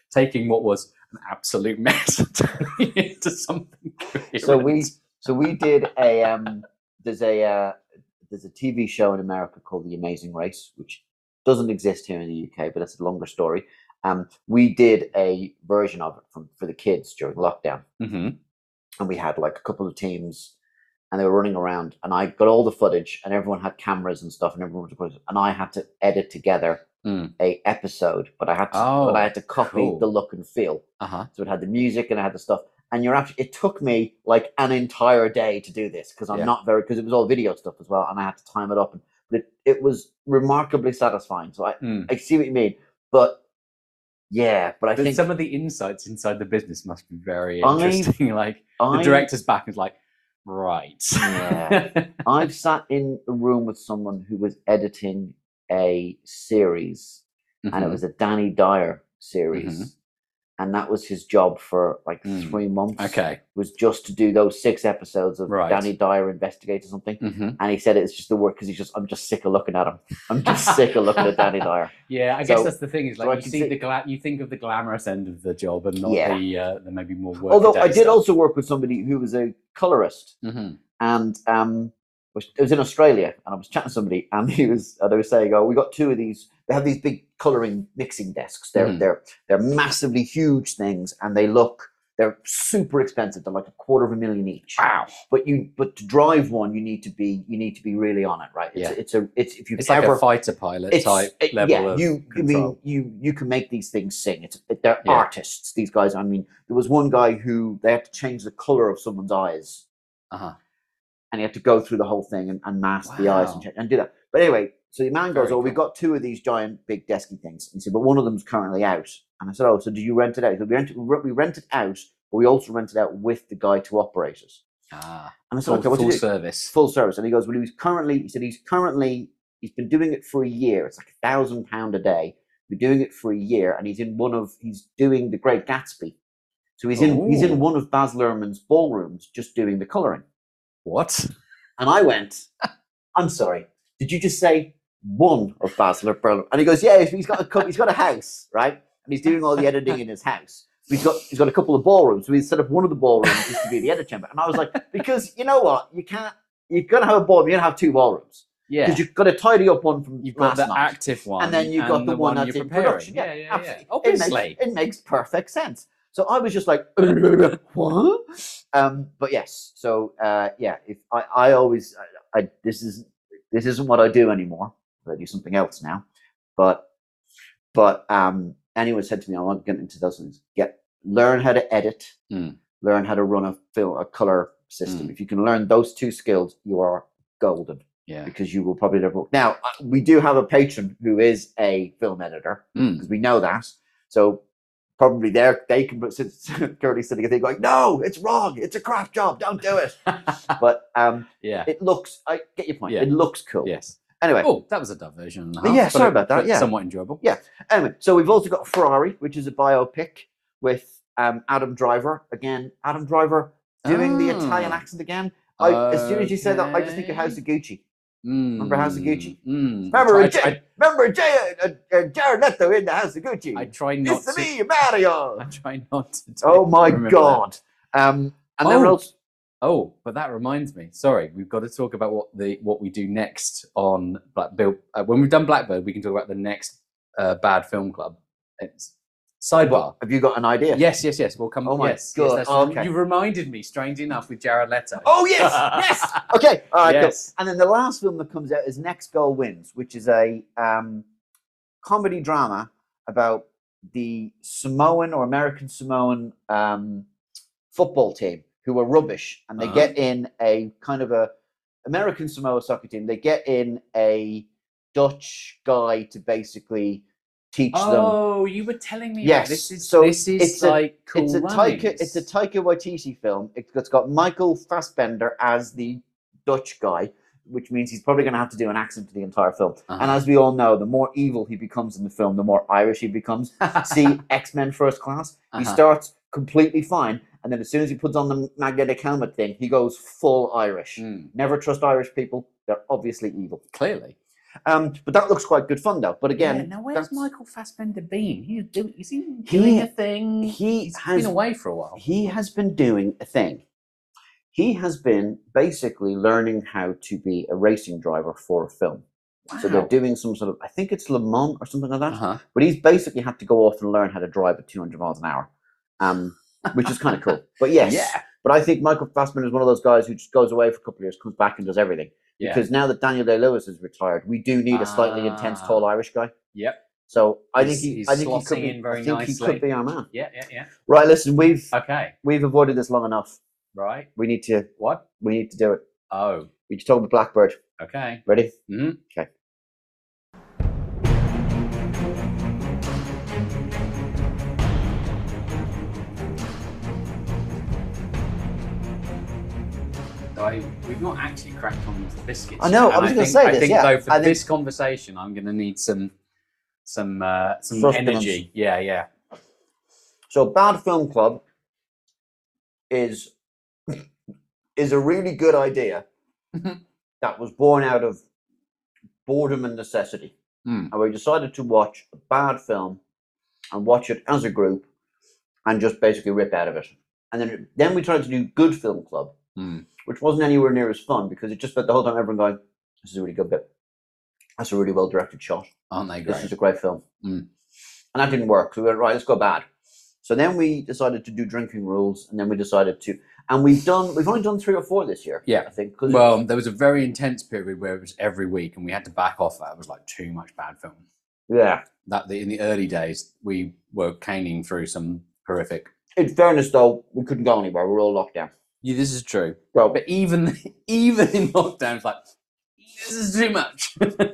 A: taking what was an absolute mess and turning it into something coherent.
B: So we so we did a um. There's a uh, there's a T V show in America called The Amazing Race, which doesn't exist here in the U K, but it's a longer story. Um, we did a version of it from for the kids during lockdown,
A: hmm
B: and we had like a couple of teams, and they were running around, and I got all the footage, and everyone had cameras and stuff, and everyone was recording, and I had to edit together
A: Mm.
B: a episode, but I had to
A: Oh,
B: but I had to copy
A: cool.
B: the look and feel.
A: Uh-huh.
B: So it had the music and it had the stuff. And you're actually, it took me like an entire day to do this because I'm
A: Yeah.
B: not very, because it was all video stuff as well. And I had to time it up. And but it, it was remarkably satisfying. So I,
A: Mm.
B: I see what you mean. But yeah, but I
A: But
B: think
A: some of the insights inside the business must be very
B: I've-
A: interesting. Like the
B: I,
A: director's back and is like, right.
B: Yeah. I've sat in a room with someone who was editing a series, and it
A: Mhm.
B: was a Danny Dyer series.
A: Mhm.
B: And that was his job for like
A: Mm.
B: three months.
A: Okay.
B: Was just to do those six episodes of
A: Right.
B: Danny Dyer Investigates or something.
A: hmm
B: And he said it's just the work because he's just I'm just sick of looking at him. I'm just sick of looking at Danny Dyer.
A: Yeah, I guess
B: So-
A: that's the thing. Is
B: so
A: like
B: I
A: you
B: can
A: see
B: see-
A: the gla- you think of the glamorous end of the job and not
B: Yeah.
A: the uh, the maybe more work.
B: Although I did also work with somebody who was a colorist,
A: hmm
B: and um, was- it was in Australia, and I was chatting to somebody, and he was and they were saying, "Oh, we got two of these. They have these big coloring mixing desks. They're
A: Mhm.
B: they're they're massively huge things, and they look they're super expensive. They're like a quarter of a million each.
A: Wow.
B: But you but to drive one, you need to be you need to be really on it, right? It's
A: Yeah.
B: a, it's a it's if you've
A: It's
B: ever
A: like a fighter pilot
B: it's
A: type
B: it-
A: level
B: yeah,
A: of
B: you I mean
A: control.
B: you you can make these things sing. It's they're
A: Yeah.
B: artists. These guys. I mean, there was one guy who they had to change the color of someone's eyes,
A: Uh-huh.
B: and he had to go through the whole thing and, and mask the eyes and,
A: Wow.
B: change, and do that. But anyway, so the man goes,
A: Very
B: "Oh, we've
A: cool.
B: got two of these giant big desky things." And he said, "But one of them's currently out." And I said, "Oh, so did you rent it out?" He said, "We rented we rented out, but we also rented out with the guy to operate it."
A: Ah,
B: And I said,
A: full,
B: "Okay, what do
A: full
B: you do?"
A: service.
B: Full service. And he goes, "Well, he's currently," he said, "he's currently, he's been doing it for a year. It's like a thousand pound a day. We're doing it for a year, and he's in one of, he's doing The Great Gatsby. So he's in, he's
A: Ooh.
B: in one of Baz Luhrmann's ballrooms, just doing the coloring."
A: What?
B: And I went, "I'm sorry, did you just say one of Baz Luhrmann?" And he goes, "Yeah, he's got a, cou- he's got a house, right? And he's doing all the editing in his house. So he's got, he's got a couple of ballrooms. So he's set up one of the ballrooms just to be the edit chamber." And I was like, because you know what, you can't. You're gonna have a ballroom. You're gonna have two ballrooms
A: Yeah.
B: because you've got to tidy up one from
A: You've got
B: last
A: the
B: night,
A: active one,
B: and then you've got the, one, that's
A: you're
B: in
A: preparing.
B: production.
A: Yeah, yeah, yeah.
B: absolutely.
A: Obviously.
B: It makes, it makes perfect sense. So I was just like, what? Um, but yes. So uh, yeah, if I, I always, I, I this is this isn't what I do anymore. I do something else now. But but um, anyone said to me, "I want to get into those things. Get learn how to edit,
A: Mm.
B: learn how to run a film, a color system.
A: Mm.
B: If you can learn those two skills, you are golden."
A: Yeah.
B: Because you will probably never work. Now, uh, we do have a patron who is a film editor,
A: Mm.
B: because we know that. So probably they're, they can put currently sitting there going, "No, it's wrong. It's a crap job. Don't do it." But um,
A: yeah.
B: it looks, I get your point.
A: Yeah.
B: It looks cool.
A: Yes.
B: Anyway,
A: Oh, that was a diversion. And a
B: But
A: half,
B: yeah,
A: but
B: sorry
A: it-
B: about that,
A: but
B: yeah.
A: Somewhat enjoyable.
B: Yeah. anyway, so we've also got Ferrari, which is a biopic with um, Adam Driver. Again, Adam Driver doing the Italian
A: Ah.
B: accent again. I, as soon as you said that, I just think of
A: Okay.
B: House of Gucci.
A: Mm.
B: Remember House of Gucci?
A: Mm.
B: Remember,
A: I,
B: Jay,
A: try,
B: remember Jay, uh, uh, Jared Leto in the House of Gucci?
A: I, I try not
B: It's
A: to.
B: me, Mario.
A: I try not to.
B: Oh my
A: remember that.
B: God. Um, and then
A: Oh.
B: what else?
A: Oh, but that reminds me. Sorry, we've got to talk about what the what we do next on Black Bill. Uh, when we've done Blackbird, we can talk about the next uh, Bad Film Club. It's sidebar.
B: What, have you got an idea?
A: Yes, yes, yes. We'll come.
B: Oh my
A: yes,
B: God,
A: yes. That's,
B: okay.
A: You reminded me, strangely enough, with Jared Leto.
B: Oh, yes, yes. Okay, all right,
A: Yes.
B: cool. And then the last film that comes out is Next Goal Wins, which is a um, comedy drama about the Samoan or American Samoan um, football team who are rubbish, and they
A: Uh-huh.
B: get in a kind of a American Samoa soccer team. They get in a Dutch guy to basically teach them.
A: Oh, you were telling me.
B: Yes,
A: About this is
B: so
A: this is
B: it's a-
A: like cool
B: it's a Taika.
A: Runnings.
B: It's a Taika Waititi film. It's, it's got Michael Fassbender as the Dutch guy, which means he's probably going to have to do an accent for the entire film. And
A: Uh-huh.
B: as we all know, the more evil he becomes in the film, the more Irish he becomes. See X-Men First Class. He
A: Uh-huh.
B: starts completely fine, and then as soon as he puts on the magnetic helmet thing, he goes full Irish.
A: Mm,
B: Never trust Irish people. They're obviously evil.
A: clearly.
B: Um, but that looks quite good fun though. But again,
A: yeah, now where's
B: that's-
A: Michael Fassbender been? He's do, is he doing
B: He-
A: a thing?
B: he
A: He's
B: has-
A: been away for a while.
B: he has been doing a thing. He has been basically learning how to be a racing driver for a film.
A: Wow.
B: So they're doing some sort of, I think it's Le Mans or something like that.
A: Uh-huh.
B: But he's basically had to go off and learn how to drive at two hundred miles an hour, um, which is kind of cool. But yes,
A: Yeah.
B: but I think Michael Fassbender is one of those guys who just goes away for a couple of years, comes back and does everything.
A: Yeah.
B: Because now that Daniel Day-Lewis is retired, we do need a slightly intense,
A: Ah.
B: tall Irish guy.
A: Yep.
B: So I
A: He's-
B: think he,
A: he's
B: I think he could
A: slotting
B: be,
A: in very
B: I think
A: nicely.
B: he could be our man.
A: Yeah, yeah, yeah.
B: Right, listen, we've
A: Okay.
B: we've avoided this long enough.
A: Right.
B: We need to
A: What?
B: we need to do it.
A: Oh,
B: We need to talk about Blackbird.
A: okay.
B: Ready?
A: hmm
B: Okay.
A: So I, we've not actually cracked on with the biscuits.
B: I know,
A: yet,
B: I was
A: and
B: gonna
A: think-
B: say
A: I
B: this,
A: think
B: yeah.
A: though for
B: I think-
A: this conversation, I'm going to need some, some, uh, some
B: Sustenance.
A: energy. Yeah, yeah.
B: So Bad Film Club is is a really good idea that was born out of boredom and necessity.
A: Mm.
B: And we decided to watch a bad film and watch it as a group and just basically rip out of it. And then then we tried to do Good Film Club,
A: Mm.
B: which wasn't anywhere near as fun because it just spent the whole time everyone going, "This is a really good bit. That's a really well directed shot.
A: Aren't they
B: This
A: great?
B: is a great film."
A: Mm.
B: And that didn't work. So we went, right, let's go bad. So then we decided to do Drinking Rules, and then we decided to, and we've done, we've only done three or four this year.
A: Yeah.
B: I think. 'cause
A: Well, there was a very intense period where it was every week, and we had to back off that. It was like too much bad film.
B: yeah.
A: That the, in the early days, we were caning through some horrific.
B: In fairness, though, we couldn't go anywhere. We were all locked down.
A: Yeah, this is true.
B: So,
A: But even even in lockdown, it's like this is too much.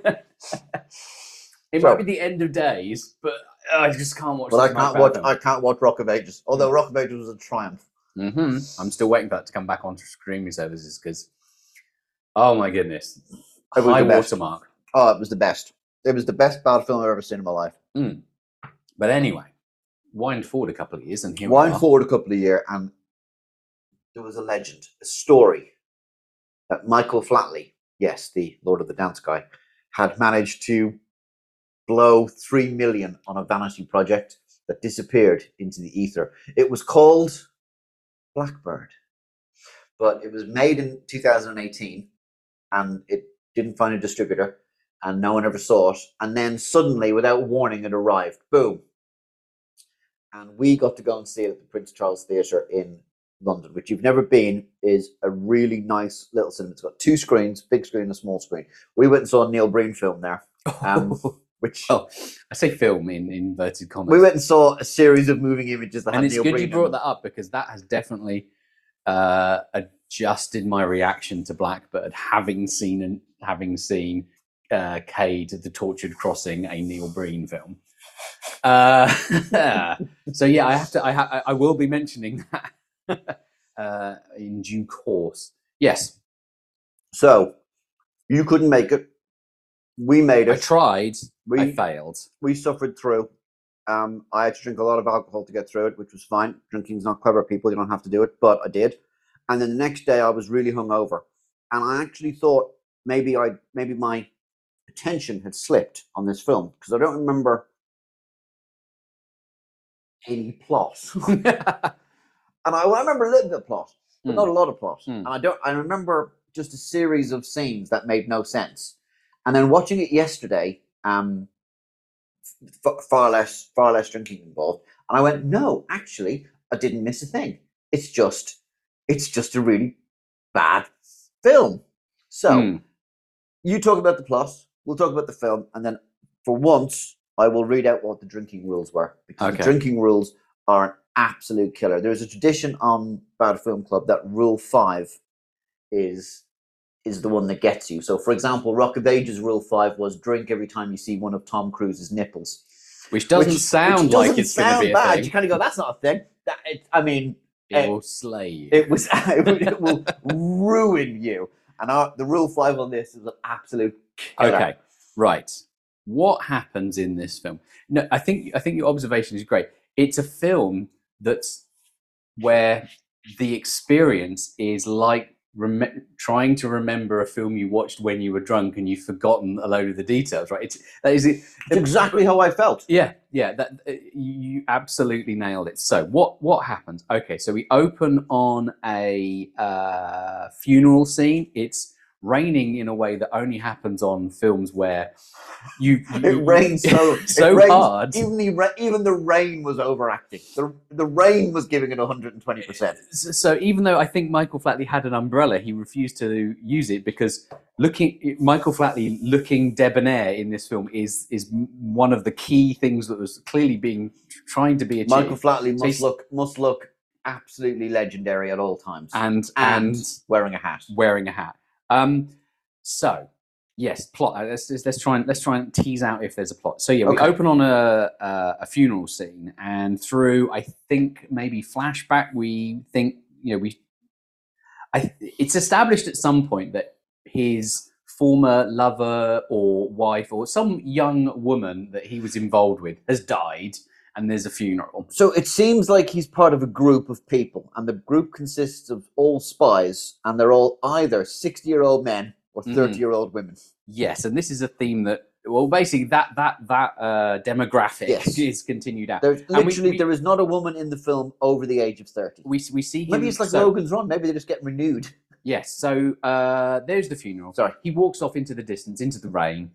A: It
B: So-
A: might be the end of days, but I just can't watch.
B: but I
A: this much
B: can't
A: bad
B: watch.
A: film.
B: I can't watch Rock of Ages. Although Rock of Ages was a triumph.
A: hmm I'm still waiting for that to come back onto streaming services because, oh my goodness,
B: It was
A: high
B: the best.
A: watermark.
B: Oh, it was the best. It was the best bad film I've ever seen in my life.
A: But anyway, wind forward a couple of years, and here
B: Wind
A: we are.
B: forward a couple of years, and there was a legend, a story that Michael Flatley, yes, the Lord of the Dance guy, had managed to blow three million on a vanity project that disappeared into the ether. It was called Blackbird, but it was made in two thousand eighteen, and it didn't find a distributor, and no one ever saw it. And then suddenly, without warning, it arrived. Boom. And we got to go and see it at the Prince Charles Theatre in London, which you've never been, is a really nice little cinema. It's got two screens, big screen and a small screen. We went and saw a Neil Breen film there, um, which
A: Oh, I say film in inverted commas.
B: we went and saw a series of moving images that
A: and
B: had
A: it's
B: Neil
A: good
B: Breen
A: you
B: in
A: brought
B: them.
A: that up because that has definitely uh, adjusted my reaction to Blackbird, having seen and having seen uh, Cade, the Tortured Crossing, a Neil Breen film. Uh, so yeah, I have to. I, ha- I will be mentioning that uh, in due course. Yes,
B: So you couldn't make it. We made
A: I
B: it.
A: tried.
B: We
A: I failed.
B: we suffered through. Um, I had to drink a lot of alcohol to get through it, which was fine. Drinking's not clever, people. You don't have to do it, but I did. And then the next day, I was really hungover, and I actually thought maybe I maybe my attention had slipped on this film because I don't remember any plot. and I, I remember a little bit of plot, but
A: Hmm.
B: not a lot of plot.
A: Hmm.
B: And I don't. I remember just a series of scenes that made no sense. And then watching it yesterday, um, f- far less, far less drinking involved, and I went, no, actually, I didn't miss a thing. It's just, it's just a really bad film. So
A: Hmm.
B: you talk about the plot, we'll talk about the film, and then for once, I will read out what the drinking rules were because
A: Okay.
B: the drinking rules are an absolute killer. There is a tradition on Bad Film Club that Rule Five is is the one that gets you. So, for example, Rock of Ages Rule Five was drink every time you see one of Tom Cruise's nipples.
A: Which doesn't
B: Which-
A: sound
B: which
A: like
B: doesn't
A: it's going to
B: sound
A: be a
B: bad.
A: thing.
B: You kind of go, "That's not a thing." That it, I mean,
A: It
B: eh,
A: will slay you.
B: it was it, will- it will ruin you. And our, the Rule Five on this is an absolute killer.
A: Okay, right. What happens in this film? No, I think I think your observation is great. It's a film that's where the experience is like rem- trying to remember a film you watched when you were drunk and you've forgotten a load of the details, right? It's that is it.
B: It's exactly how I felt.
A: Yeah, yeah, that uh, you absolutely nailed it. So what what happens? Okay, so we open on a uh, funeral scene. It's raining in a way that only happens on films where you, you
B: It rains so
A: so
B: it rains,
A: hard.
B: Even the ra- even the rain was overacting. The the rain was giving it one hundred twenty percent.
A: So, so even though I think Michael Flatley had an umbrella, he refused to use it because looking Michael Flatley looking debonair in this film is is one of the key things that was clearly being trying to be achieved.
B: Michael Flatley
A: So
B: must
A: he's-
B: look must look absolutely legendary at all times,
A: and
B: and,
A: and
B: wearing a hat.
A: wearing a hat. Um, so yes, plot. uh, Let's, let's let's try and let's try and tease out if there's a plot. So yeah, we
B: Okay.
A: open on a, a a funeral scene, and through I think maybe flashback, we think you know we. I it's established at some point that his former lover or wife or some young woman that he was involved with has died, and there's a funeral.
B: So it seems like he's part of a group of people, and the group consists of all spies, and they're all either sixty-year-old men or
A: Mhm.
B: thirty-year-old women.
A: Yes, and this is a theme that well, basically that that that uh, demographic
B: Yes.
A: is continued out.
B: There's
A: we-
B: literally
A: we-
B: there is not a woman in the film over the age of thirty.
A: We we see him.
B: Maybe it's like
A: so,
B: Logan's Run. Maybe they just get renewed.
A: Yes, so uh, there's the funeral.
B: Sorry.
A: He walks off into the distance, into the rain,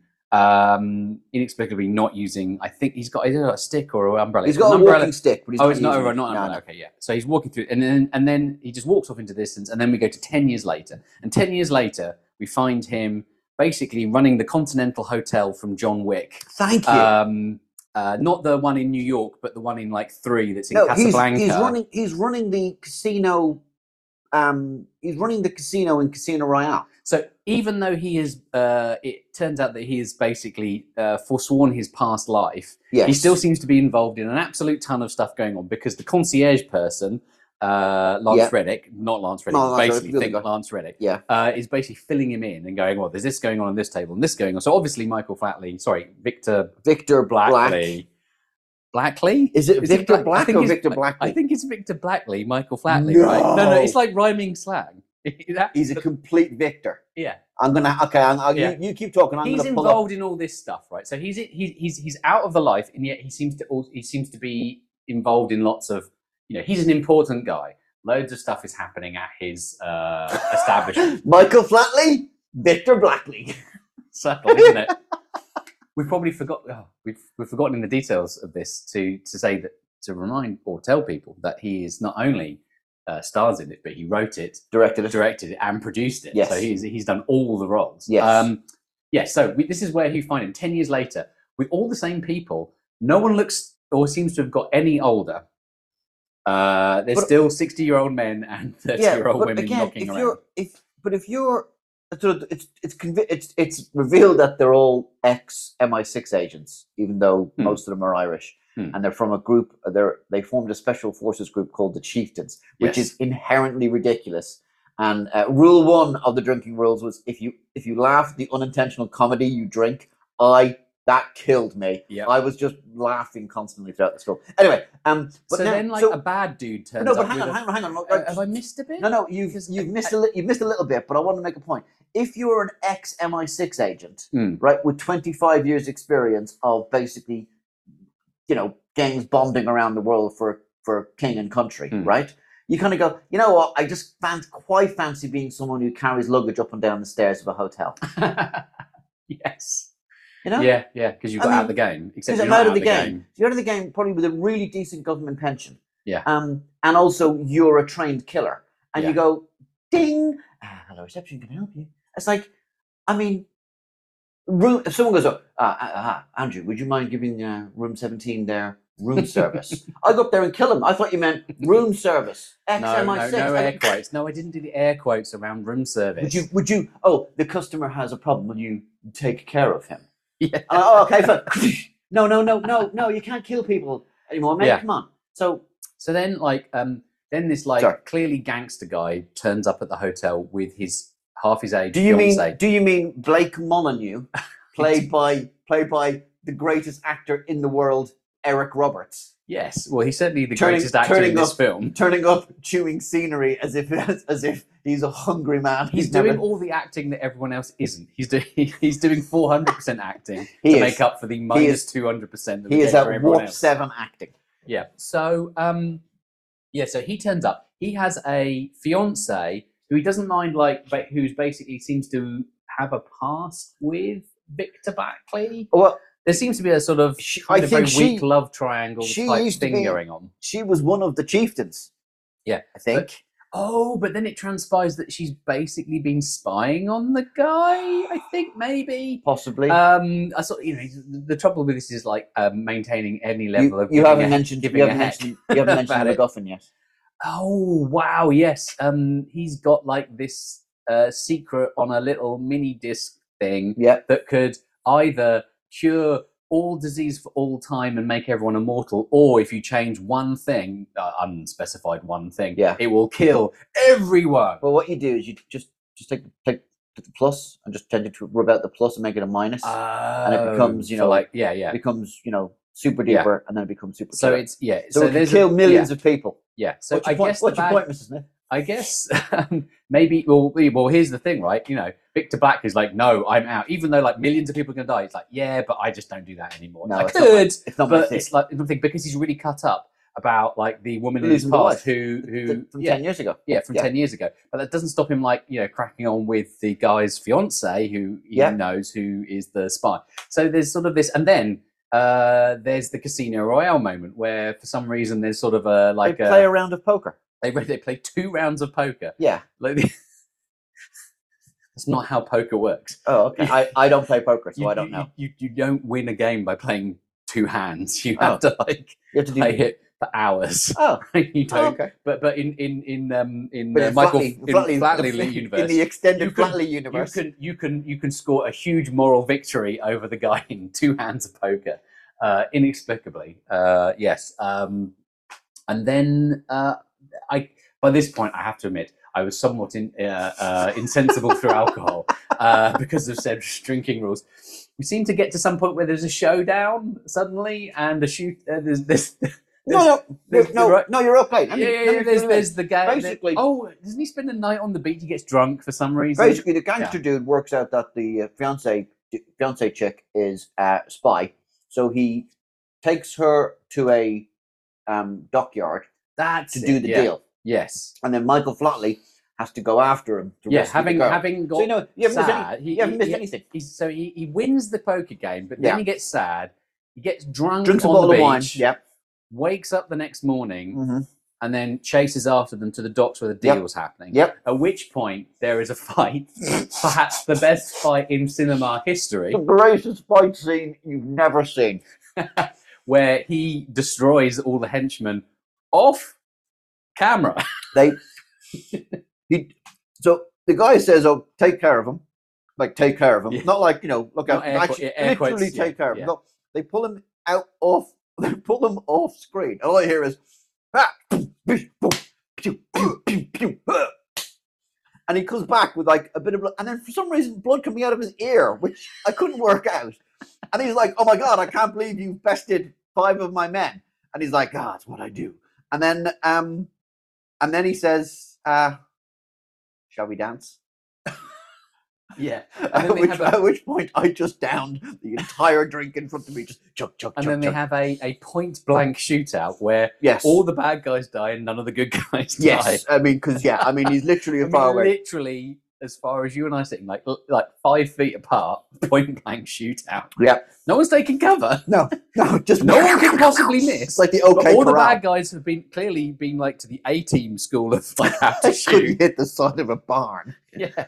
A: um, inexplicably not using. I think he's got, he's got a stick or an umbrella.
B: He's
A: It's
B: got
A: an
B: a
A: umbrella.
B: walking stick, but he's
A: Oh,
B: not
A: it's not
B: using
A: over,
B: it.
A: not an
B: No,
A: umbrella.
B: no.
A: Okay, yeah. So he's walking through, and then and then he just walks off into the distance, and then we go to ten years later, and ten years later we find him basically running the Continental Hotel from John Wick.
B: Thank you.
A: Um, uh, not the one in New York, but the one in like three that's in
B: no, he's,
A: Casablanca.
B: he's running. He's running the casino. Um, he's running the casino in Casino Royale.
A: So even though he is, uh, it turns out that he has basically uh, forsworn his past life.
B: Yes.
A: He still seems to be involved in an absolute ton of stuff going on because the concierge person, uh, Lance
B: Yeah.
A: Reddick, not Lance Reddick,
B: No, Lance
A: basically
B: Reddick, the
A: think
B: other guy.
A: Lance Reddick,
B: Yeah.
A: uh, is basically filling him in and going, well, there's this going on on this table and this going on. So obviously Michael Flatley, sorry, Victor
B: Victor Black.
A: Blackley. Blackley?
B: Is it Victor
A: Black- I
B: Black
A: think
B: or
A: it's-
B: Victor Blackley?
A: I think it's Victor Blackley, Michael Flatley, right? No, no,
B: No.
A: it's like rhyming slang. That-
B: He's a complete Victor.
A: yeah.
B: I'm gonna. Okay, I'm, I'll,
A: Yeah.
B: you, you keep talking. I'm
A: He's
B: gonna pull up.
A: involved in all this stuff, right? So he's he's he's he's out of the life, and yet he seems to al- he seems to be involved in lots of, you know, he's an important guy. Loads of stuff is happening at his uh, establishment.
B: Michael Flatley, Victor Blackley.
A: Subtle, isn't it? We've probably forgot. Oh, we've we've forgotten in the details of this to to say that to remind or tell people that he is not only uh, stars in it, but he wrote it,
B: Directed it.
A: directed it, and produced it.
B: Yes.
A: So he's he's done all the roles.
B: Yes.
A: Um, yeah. So we, this is where you find him ten years later with all the same people. No one looks or seems to have got any older. Uh, there's
B: But-
A: still sixty-year-old men and thirty-year-old
B: but
A: women
B: again,
A: knocking
B: if
A: around.
B: you're if but if you're so it's it's convi- it's it's revealed that they're all ex M I six agents, even though
A: Hmm.
B: most of them are Irish,
A: Hmm.
B: and they're from a group. They're they formed a special forces group called the Chieftains, which
A: Yes.
B: is inherently ridiculous. And uh, rule one of the drinking rules was if you if you laugh at the unintentional comedy you drink. I that killed me.
A: Yeah.
B: I was just laughing constantly throughout the film. Anyway, um, but
A: so
B: now-
A: then, like
B: so-
A: a bad dude turns
B: no, but
A: up.
B: hang
A: with
B: on,
A: a-
B: hang on, hang on.
A: Uh, have I missed a bit?
B: No, no, you've
A: Because
B: you've
A: I-
B: missed
A: I-
B: a li- you've missed a little bit, but I want to make a point. If you were an ex M I six agent,
A: Hmm.
B: right, with twenty-five years experience of basically, you know, gangs bombing around the world for for king and country,
A: Hmm.
B: right? You kind of go, you know what? I just fan- quite fancy being someone who carries luggage up and down the stairs of a hotel.
A: yes.
B: You know,
A: Yeah, yeah, because you
B: I
A: got out
B: mean,
A: of the game. Except
B: because
A: you're
B: I'm
A: not
B: out of the game. You're out of the game probably with a really decent government pension.
A: Yeah.
B: Um, and also you're a trained killer, and you
A: Yeah.
B: go, ding, ah, hello, reception, can I help you? It's like, I mean, room. If someone goes, oh, ah, ah, ah, Andrew, would you mind giving uh, room seventeen their room service? I go up there and kill him. I thought you meant room service. X
A: No,
B: M
A: no,
B: I six.
A: no
B: I
A: air
B: go,
A: quotes. No, I didn't do the air quotes around room service.
B: Would you? Would you? Oh, the customer has a problem. Will you take care of him?
A: Yeah.
B: Oh, okay. Fine. no, no, no, no, no. You can't kill people anymore, mate.
A: Yeah.
B: Come on. So
A: So then, like, um, then this like
B: Sorry.
A: clearly gangster guy turns up at the hotel with his half his age
B: do you
A: fiance.
B: mean? Do you mean Blake Molyneux, played by played by the greatest actor in the world, Eric Roberts
A: Yes. Well, he's certainly the
B: Turning-
A: greatest actor
B: turning
A: in this
B: up-
A: film.
B: turning up, chewing scenery as if as if he's a hungry man.
A: He's
B: who's
A: doing
B: never-
A: all the acting that everyone else isn't. He's doing he's doing four hundred percent acting
B: He
A: to
B: is.
A: make up for the minus
B: is-
A: two hundred percent that
B: He
A: we
B: is
A: get for
B: at
A: everyone
B: warp
A: else.
B: seven acting.
A: Yeah. So, um, yeah. So he turns up. He has a fiance who he doesn't mind, like, but who's basically seems to have a past with Victor Buckley.
B: Well,
A: There seems to be a sort of
B: She-
A: kind
B: I
A: of very
B: think she-
A: weak love triangle
B: she
A: type
B: used to
A: thing
B: be-
A: going on.
B: she was one of the chieftains.
A: Yeah,
B: I think.
A: Oh, but then it transpires that she's basically been spying on the guy. I think maybe.
B: Possibly.
A: Um, I sort you know the trouble with this is like um, maintaining any level
B: you,
A: of
B: you
A: giving
B: haven't
A: a-
B: mentioned.
A: giving
B: You
A: a
B: haven't
A: heck
B: mentioned. You haven't mentioned
A: about
B: the
A: it.
B: MacGuffin yet.
A: Oh wow, yes. Um, he's got like this uh, secret on a little mini disc thing
B: Yeah.
A: that could either cure all disease for all time and make everyone immortal, or if you change one thing, uh, unspecified one thing,
B: Yeah.
A: it will kill everyone.
B: Well, what you do is you just just take take the plus and just tend to rub out the plus and make it a minus.
A: and
B: it becomes, you know,
A: like yeah, yeah.
B: It becomes, you know, super
A: Yeah.
B: duper, and then it becomes super.
A: So
B: killer.
A: it's yeah.
B: so,
A: So,
B: it can
A: there's
B: kill
A: a,
B: millions
A: yeah,
B: of people.
A: yeah. So
B: what's
A: I
B: your point?
A: guess the
B: What's your
A: bad-
B: point, Missus Smith?
A: I guess um, maybe well, we- well, here's the thing, right? You know, Victor Black is like, no, I'm out. Even though like millions of people are gonna die, it's like, yeah, but I just don't do that anymore.
B: No,
A: I
B: it's not my-
A: could,
B: It's not my
A: but
B: thing.
A: it's like nothing because he's really cut up about like the woman in his
B: Losing the
A: past
B: wife.
A: who who
B: Th- from
A: yeah,
B: ten years ago.
A: yeah from
B: Yeah.
A: ten years ago. But that doesn't stop him like you know cracking on with the guy's fiance who he
B: Yeah.
A: knows who is the spy. So there's sort of this, and then. Uh, there's the Casino Royale moment where, for some reason, there's sort of a like
B: they play
A: a,
B: a round of poker.
A: they they play two rounds of poker.
B: Yeah.
A: Like the, that's not how poker works.
B: Oh, okay. I, I don't play poker, so
A: You,
B: I don't
A: you-
B: know.
A: You, you don't win a game by playing two hands. You
B: Oh.
A: have to like
B: You have to do.
A: play it for hours.
B: Oh,
A: you
B: oh,
A: don't.
B: okay.
A: But but in in in um in
B: But
A: uh,
B: in
A: Michael
B: Flatley,
A: in
B: Flatley,
A: Flatley
B: the-
A: universe,
B: in the extended
A: you can-
B: Flatley
A: you
B: universe,
A: can you can you can score a huge moral victory over the guy in two hands of poker, uh, inexplicably. Uh, yes, um, and then uh, I by this point I have to admit I was somewhat in, uh, uh, insensible through alcohol uh, because of said drinking rules. We seem to get to some point where there's a showdown suddenly and a shoot. Uh, there's this.
B: no, no,
A: there's
B: no,
A: the right-
B: no, you're okay. Let me-
A: yeah, yeah,
B: let
A: yeah.
B: me
A: There's,
B: fill you in.
A: there's the guy.
B: Basically-
A: oh, doesn't he spend a night on the beach? He gets drunk for some reason.
B: Basically, the gangster dude works out that the uh, fiance fiance chick is a spy, so he takes her to a um, dockyard
A: That's
B: to do
A: it,
B: the
A: yeah.
B: deal,
A: Yes.
B: and then Michael Flatley has to go after him. To
A: Yeah,
B: rescue
A: having
B: the girl.
A: having got
B: so you know you haven't missed,
A: sad,
B: any,
A: he-
B: you haven't
A: he-
B: missed
A: he-
B: anything.
A: he's, so he, he wins the poker game, but then
B: Yeah.
A: he gets sad. He gets drunk
B: Drinks a
A: on
B: bottle
A: the
B: of wine.
A: beach.
B: Yep.
A: Wakes up the next morning
B: hmm
A: and then chases after them to the docks where the
B: Yep.
A: deal's happening.
B: Yep.
A: At which point there is a fight, perhaps the best fight in cinema history,
B: The greatest fight scene you've never seen.
A: where he destroys all the henchmen off camera.
B: They he so the guy says, "Oh, take care of him." Like take care of him,
A: Yeah.
B: not like you know, look out.
A: Not air qu-
B: Actually,
A: yeah, air
B: literally
A: quotes, yeah,
B: take care of him.
A: yeah.
B: No, they pull him out off. They pull him off screen. And all I hear is, "Ah, pew, pew, pew, pew, pew, pew, uh." and he comes back with like a bit of blood, and then for some reason, blood coming out of his ear, which I couldn't work out. And he's like, "Oh my god, I can't believe you bested five of my men." And he's like, "Ah, it's what I do." And then, um, and then he says, uh, "Shall we dance?"
A: Yeah.
B: At
A: And then they
B: which,
A: have a,
B: at which point I just downed the entire drink in front of me, just chug, chug,
A: and
B: chug,
A: then they
B: chug.
A: have a, a point blank shootout where
B: yes,
A: all the bad guys die and none of the good guys die.
B: yes. I mean, because yeah, I mean, he's literally
A: I
B: a
A: mean,
B: far away.
A: literally as far as you and I sitting, like like five feet apart, point blank shootout.
B: Yeah,
A: No one's taking cover.
B: no, no, just
A: No one can possibly miss.
B: It's like the
A: But
B: OK
A: all the
B: Corral.
A: bad guys have been clearly been like to the A team school of like how to
B: I couldn't
A: shoot.
B: hit the side of a barn.
A: Yeah.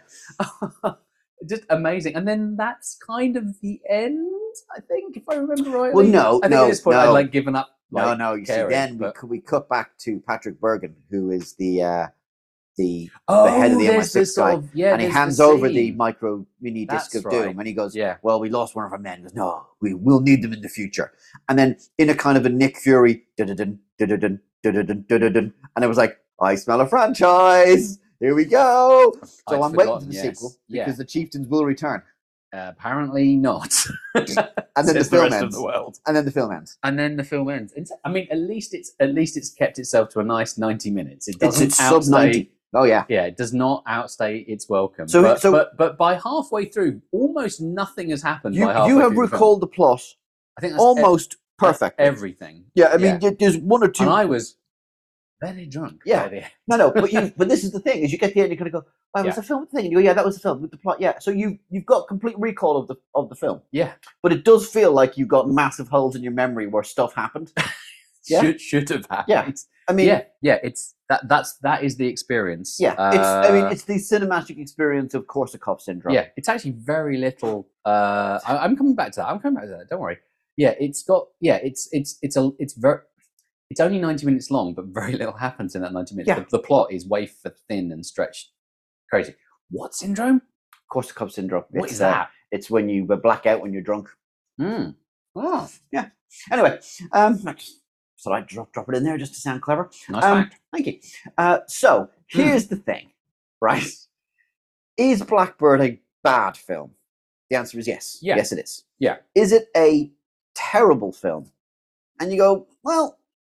A: Just amazing. And then that's kind of the end, I think, if I remember rightly.
B: Well, no,
A: I think
B: no,
A: at this point I'd
B: no.
A: like given up.
B: No,
A: Like,
B: no. You see,
A: caring,
B: then we
A: but-
B: cu- we cut back to Patrick Bergen, who is the uh, the
A: oh,
B: head of the
A: there's
B: M I six
A: this sort
B: guy,
A: of, yeah,
B: and he
A: there's
B: hands
A: the
B: over the
A: scene.
B: micro mini disc
A: That's
B: of doom,
A: right.
B: and he goes,
A: Yeah.
B: "Well, we lost one of our men." He goes, "No, we will need them in the future." And then in a kind of a Nick Fury, dun-dun-dun, dun-dun-dun, dun-dun-dun, dun-dun-dun, and it was like, "I smell a franchise. Here we go." So
A: I'd
B: I'm waiting for
A: forgotten,
B: the
A: yes.
B: sequel
A: Yeah.
B: because the chieftains will return.
A: Uh, apparently not.
B: And then the
A: Says
B: film
A: rest of
B: ends.
A: the world.
B: And then the film ends.
A: And then the film ends. It's, I mean, at least it's at least it's kept itself to a nice ninety minutes. It
B: It's,
A: doesn't
B: it's sub
A: outstay.
B: ninety. Oh yeah.
A: Yeah, it does not outstay its welcome.
B: So-
A: but,
B: so-
A: but but by halfway through, almost nothing has happened.
B: You
A: by halfway
B: you have
A: through the film.
B: recalled the plot
A: I think that's
B: almost
A: e-
B: perfect.
A: everything.
B: Yeah, I mean,
A: yeah.
B: y- there's one or two.
A: And I was very drunk.
B: Yeah.
A: by the end.
B: No, no, but you. But this is the thing: is you get the end, you kind of go, "Oh, was
A: Yeah.
B: the film thing?" And you go, "Yeah, that was the film with the plot." Yeah, so you you've got complete recall of the of the film,
A: Yeah,
B: but it does feel like you've got massive holes in your memory where stuff happened. Yeah.
A: should should have happened.
B: Yeah. I mean,
A: yeah, yeah. It's that that's that is the experience.
B: yeah, it's. I mean,
A: Uh,
B: it's the cinematic experience of Korsakov syndrome.
A: yeah, it's actually very little. Uh, I, I'm coming back to that. I'm coming back to that. Don't worry. Yeah, it's got. Yeah, it's it's it's a it's very. It's only ninety minutes long, but very little happens in that ninety minutes.
B: Yeah.
A: The, the plot is wafer thin and stretched, crazy. What syndrome?
B: Korsakov syndrome.
A: What
B: It's,
A: is
B: uh,
A: that?
B: it's when you uh, black out when you're drunk.
A: Mm. Oh,
B: Anyway, um, I just thought I'd drop drop it in there just to sound clever.
A: nice
B: Um,
A: fact.
B: Thank you. Uh, so here's the thing, right? Is Blackbird a bad film? The answer is yes.
A: Yeah.
B: Yes, it is.
A: Yeah.
B: Is it a terrible film? And you go, well,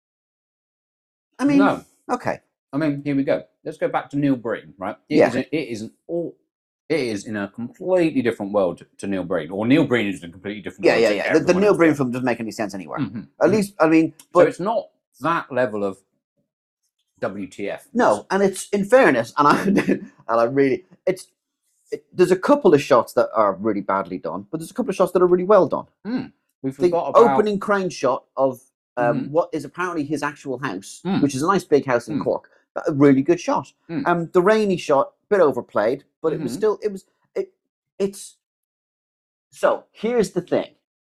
B: I mean,
A: no,
B: okay.
A: I mean, here we go. Let's go back to Neil Breen, right? It
B: Yeah.
A: is a, it is an all. It is in a completely different world to, to Neil Breen, or Neil Breen is in a completely different
B: Yeah,
A: world.
B: yeah,
A: to
B: yeah. The, the
A: everyone
B: Neil
A: else.
B: Breen film doesn't make any sense anywhere.
A: Mhm,
B: At
A: mhm.
B: least, I mean,
A: So
B: but
A: it's not that level of W T F.
B: no, and it's in fairness, and I and I really, it's it, there's a couple of shots that are really badly done, but there's a couple of shots that are really well done.
A: We
B: The
A: forgot about
B: opening crane shot of um,
A: Mhm.
B: what is apparently his actual house,
A: Mm.
B: which is a nice big house in
A: Mm.
B: Cork. A really good shot.
A: Mm.
B: Um, the rainy shot, bit overplayed, but it was
A: Mhm.
B: still it was it. It's so here's the thing.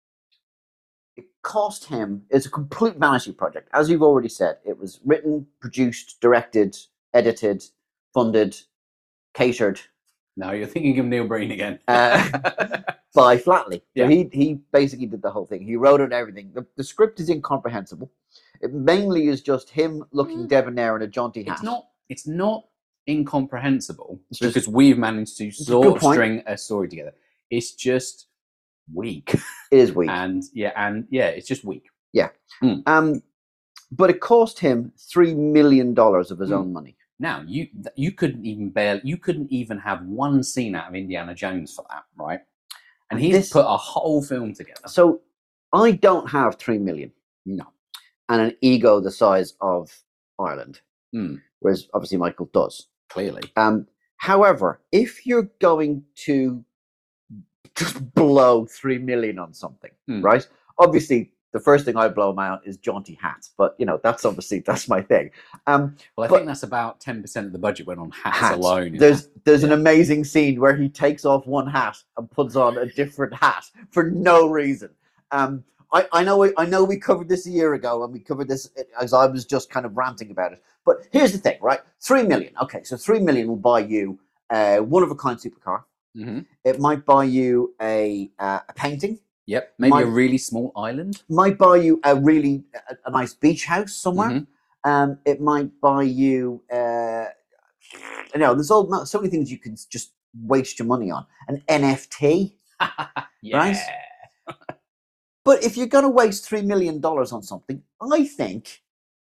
B: It cost him. It's a complete vanity project, as you've already said. It was written, produced, directed, edited, funded, catered
A: No, you're thinking of Neil Breen again.
B: Uh, by Flatley. So
A: Yeah.
B: he he basically did the whole thing. He wrote it and everything. The, the script is incomprehensible. It mainly is just him looking
A: Mm.
B: debonair in a jaunty hat.
A: it's not. It's not incomprehensible
B: It's just-
A: because we've managed to
B: a
A: sort
B: good
A: of
B: point.
A: string a story together. It's just weak,
B: It is weak.
A: and yeah, and yeah, it's just weak.
B: Um, but it cost him three million dollars of his
A: Mm.
B: own money.
A: Now you you couldn't even barely you couldn't even have one scene out of Indiana Jones for that, right? And he's
B: This-
A: put a whole film together.
B: So I don't have three million.
A: No.
B: And an ego the size of Ireland,
A: Mm.
B: whereas obviously Michael does.
A: Clearly,
B: Um, however, if you're going to just blow three million on something,
A: Hmm.
B: right? Obviously, the first thing I blow them out is jaunty hats, but you know that's obviously that's my thing. Um,
A: well, I
B: but-
A: think that's about ten percent of the budget went on hats,
B: hats.
A: alone. in
B: There's there's an
A: Yeah.
B: amazing scene where he takes off one hat and puts on a different hat for no reason. Um, I, I know we, I know we covered this a year ago and we covered this as I was just kind of ranting about it. But here's the thing, right? Three million. Okay, so three million will buy you a one of a kind supercar.
A: hmm
B: It might buy you a uh, a painting.
A: Yep, maybe
B: My-
A: a really small island.
B: Might buy you a really a, a nice beach house somewhere.
A: Mhm.
B: Um, it might buy you. Uh, you know, there's all so many things you can just waste your money on. An N F T.
A: Yeah.
B: Right? But if you're going to waste three million dollars on something, I think.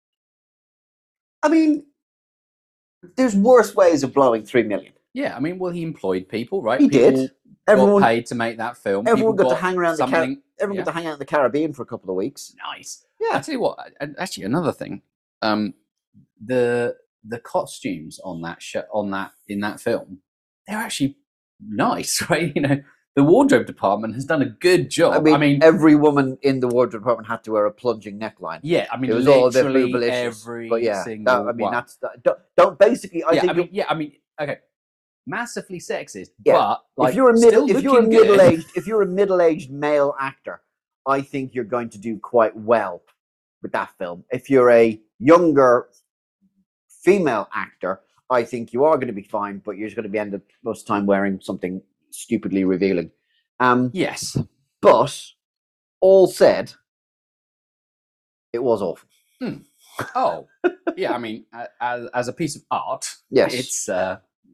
B: I mean, there's worse ways of blowing three million.
A: Yeah, I mean, well, he employed people, right?
B: He
A: people
B: did. Everyone,
A: got paid to make that film.
B: everyone
A: People
B: got to hang around the Car-
A: something.
B: everyone
A: yeah.
B: got to hang out in the Caribbean for a couple of weeks.
A: Nice.
B: Yeah.
A: I tell you what. a- Actually, another thing. Um, the the costumes on that show, on that in that film, they're actually nice, right? You know, the wardrobe department has done a good job.
B: I mean,
A: I mean,
B: every woman in the wardrobe department had to wear a plunging neckline.
A: yeah. I mean,
B: It was all a bit
A: literally
B: boobalicious,
A: every
B: but yeah,
A: single
B: that, I mean,
A: one.
B: that's that, don't, don't basically. I
A: yeah,
B: think
A: I mean, yeah, I mean, okay, massively sexist,
B: Yeah,
A: but like,
B: if you're a middle,
A: still
B: if you're a
A: looking good.
B: middle-aged, if you're a middle-aged male actor, I think you're going to do quite well with that film. If you're a younger female actor, I think you are going to be fine, but you're just going to be end up most of the time wearing something stupidly revealing. Um,
A: Yes,
B: but all said, it was awful.
A: oh, yeah. I mean, a- as, as a piece of art,
B: Yes.
A: it's uh,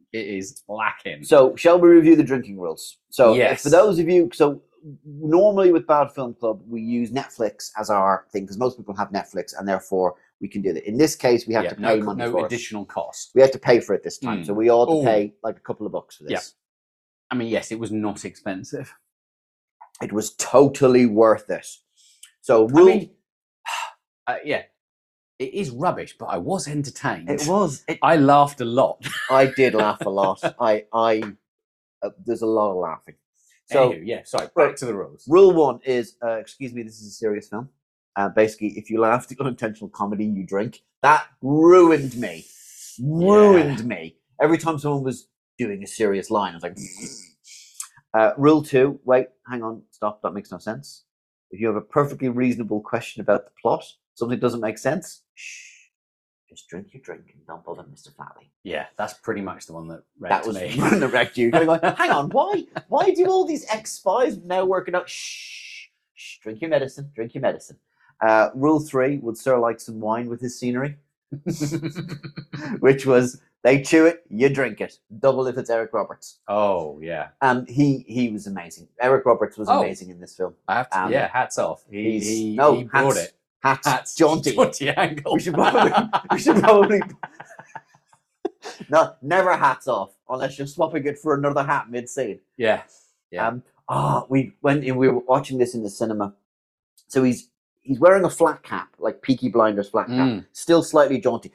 A: It is lacking.
B: So, shall we review the drinking rules? So,
A: Yes.
B: for those of you, so normally with Bad Film Club, we use Netflix as our thing because most people have Netflix, and therefore we can do that. In this case, we have
A: yeah,
B: to pay
A: no,
B: money
A: no
B: for
A: additional cost.
B: it. We had to pay for it this time,
A: Mm.
B: so we all had to
A: Ooh.
B: pay like a couple of bucks for this.
A: Yeah. I mean, yes, it was not expensive.
B: It was totally worth it. So,
A: I
B: rule.
A: mean, uh, yeah, it is rubbish, but I was entertained.
B: It was. It,
A: I laughed a lot.
B: I did laugh a lot. I, I, uh, there's a lot of laughing. So,
A: Anywho, yeah, sorry, back
B: right.
A: to the rules.
B: rule one is, uh, excuse me, this is a serious film. Uh, basically, if you laugh at unintentional comedy, you drink. That ruined me. Ruined me. Every time someone was doing a serious line, I was like, uh, rule two, wait, hang on, stop, that makes no sense. If you have a perfectly reasonable question about the plot, something doesn't make sense, shh, just drink your drink and don't bother Mister Flatley.
A: Yeah, that's pretty much the one that wrecked
B: That was
A: me.
B: the one that wrecked you. You're going, hang on, why? Why do all these ex-spies now working out? Shh, shh, drink your medicine, drink your medicine. Uh, rule three, would Sir like some wine with his scenery? Which was, they chew it, you drink it. Double if it's Eric Roberts.
A: Oh, yeah.
B: And he he was amazing. Eric Roberts was
A: Oh.
B: amazing in this film.
A: I have to,
B: Um,
A: yeah, hats off. He,
B: he's-
A: he,
B: no,
A: he brought
B: hats.
A: it.
B: Hats,
A: Hats.
B: jaunty.
A: Jaunty angle.
B: We should probably, we should probably, no, never hats off unless you're swapping it for another hat mid-scene.
A: Yeah. Yeah.
B: Um, ah, we went in. We were watching this in the cinema. So he's he's wearing a flat cap, like Peaky Blinders flat cap,
A: Mm.
B: still slightly jaunty.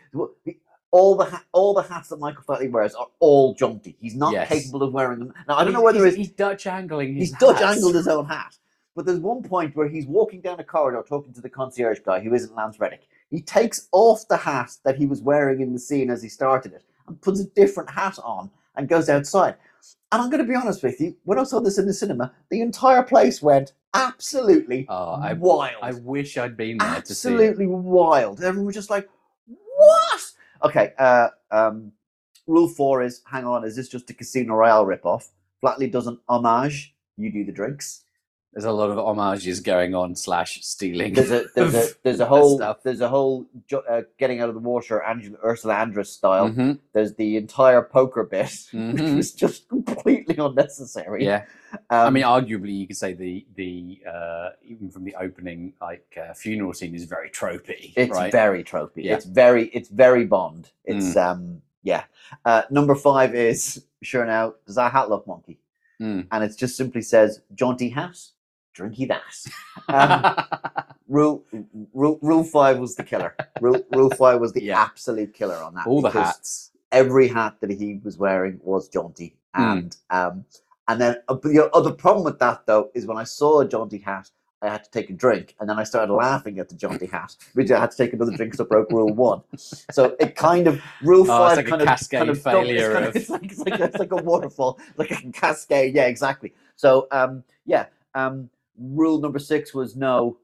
B: All the ha- all the hats that Michael Flatley wears are all jaunty. He's not
A: Yes.
B: capable of wearing them. Now I don't
A: He's-
B: know whether
A: he's,
B: it's,
A: he's Dutch angling his
B: he's Dutch
A: hats.
B: angled his own hat. But there's one point where he's walking down a corridor talking to the concierge guy who isn't Lance Reddick. He takes off the hat that he was wearing in the scene as he started it and puts a different hat on and goes outside. And I'm going to be honest with you, when I saw this in the cinema, the entire place went absolutely
A: Oh, I,
B: wild.
A: I wish I'd been there to see it.
B: absolutely wild. Everyone was just like, what? Okay, uh, um, rule four is, hang on, is this just a Casino Royale ripoff? Flatley does an homage, you do the drinks.
A: There's a lot of homages going on slash stealing.
B: There's a there's a there's a whole
A: stuff.
B: there's a whole jo- uh, getting out of the water Angela, Ursula Andress style.
A: Mhm,
B: There's the entire poker bit, which
A: mhm.
B: was just completely unnecessary.
A: Yeah,
B: um,
A: I mean, arguably, you could say the the uh, even from the opening, like uh, funeral scene is very tropey.
B: it's
A: right?
B: very tropey.
A: Yeah.
B: It's very it's very Bond. It's um yeah. Uh, number five is sure now. Does that hat look monkey?
A: Mm.
B: And it just simply says jaunty hat, drinky that. Um, Rule, rule rule five was the killer. Rule rule five was the
A: Yeah.
B: absolute killer on that.
A: All the
B: because
A: hats.
B: Every hat that he was wearing was jaunty,
A: Mm.
B: and um, and then uh, but the other problem with that though is when I saw a jaunty hat, I had to take a drink, and then I started laughing at the jaunty hat, which I had to take another drink, so I broke rule one. So it kind of rule
A: Oh,
B: five
A: it's like a
B: kind of
A: cascade
B: kind of dum- it's
A: failure
B: kind
A: of-
B: it's like it's like a, it's like a waterfall, like a cascade. Yeah, exactly. So um, yeah, um, rule number six was no.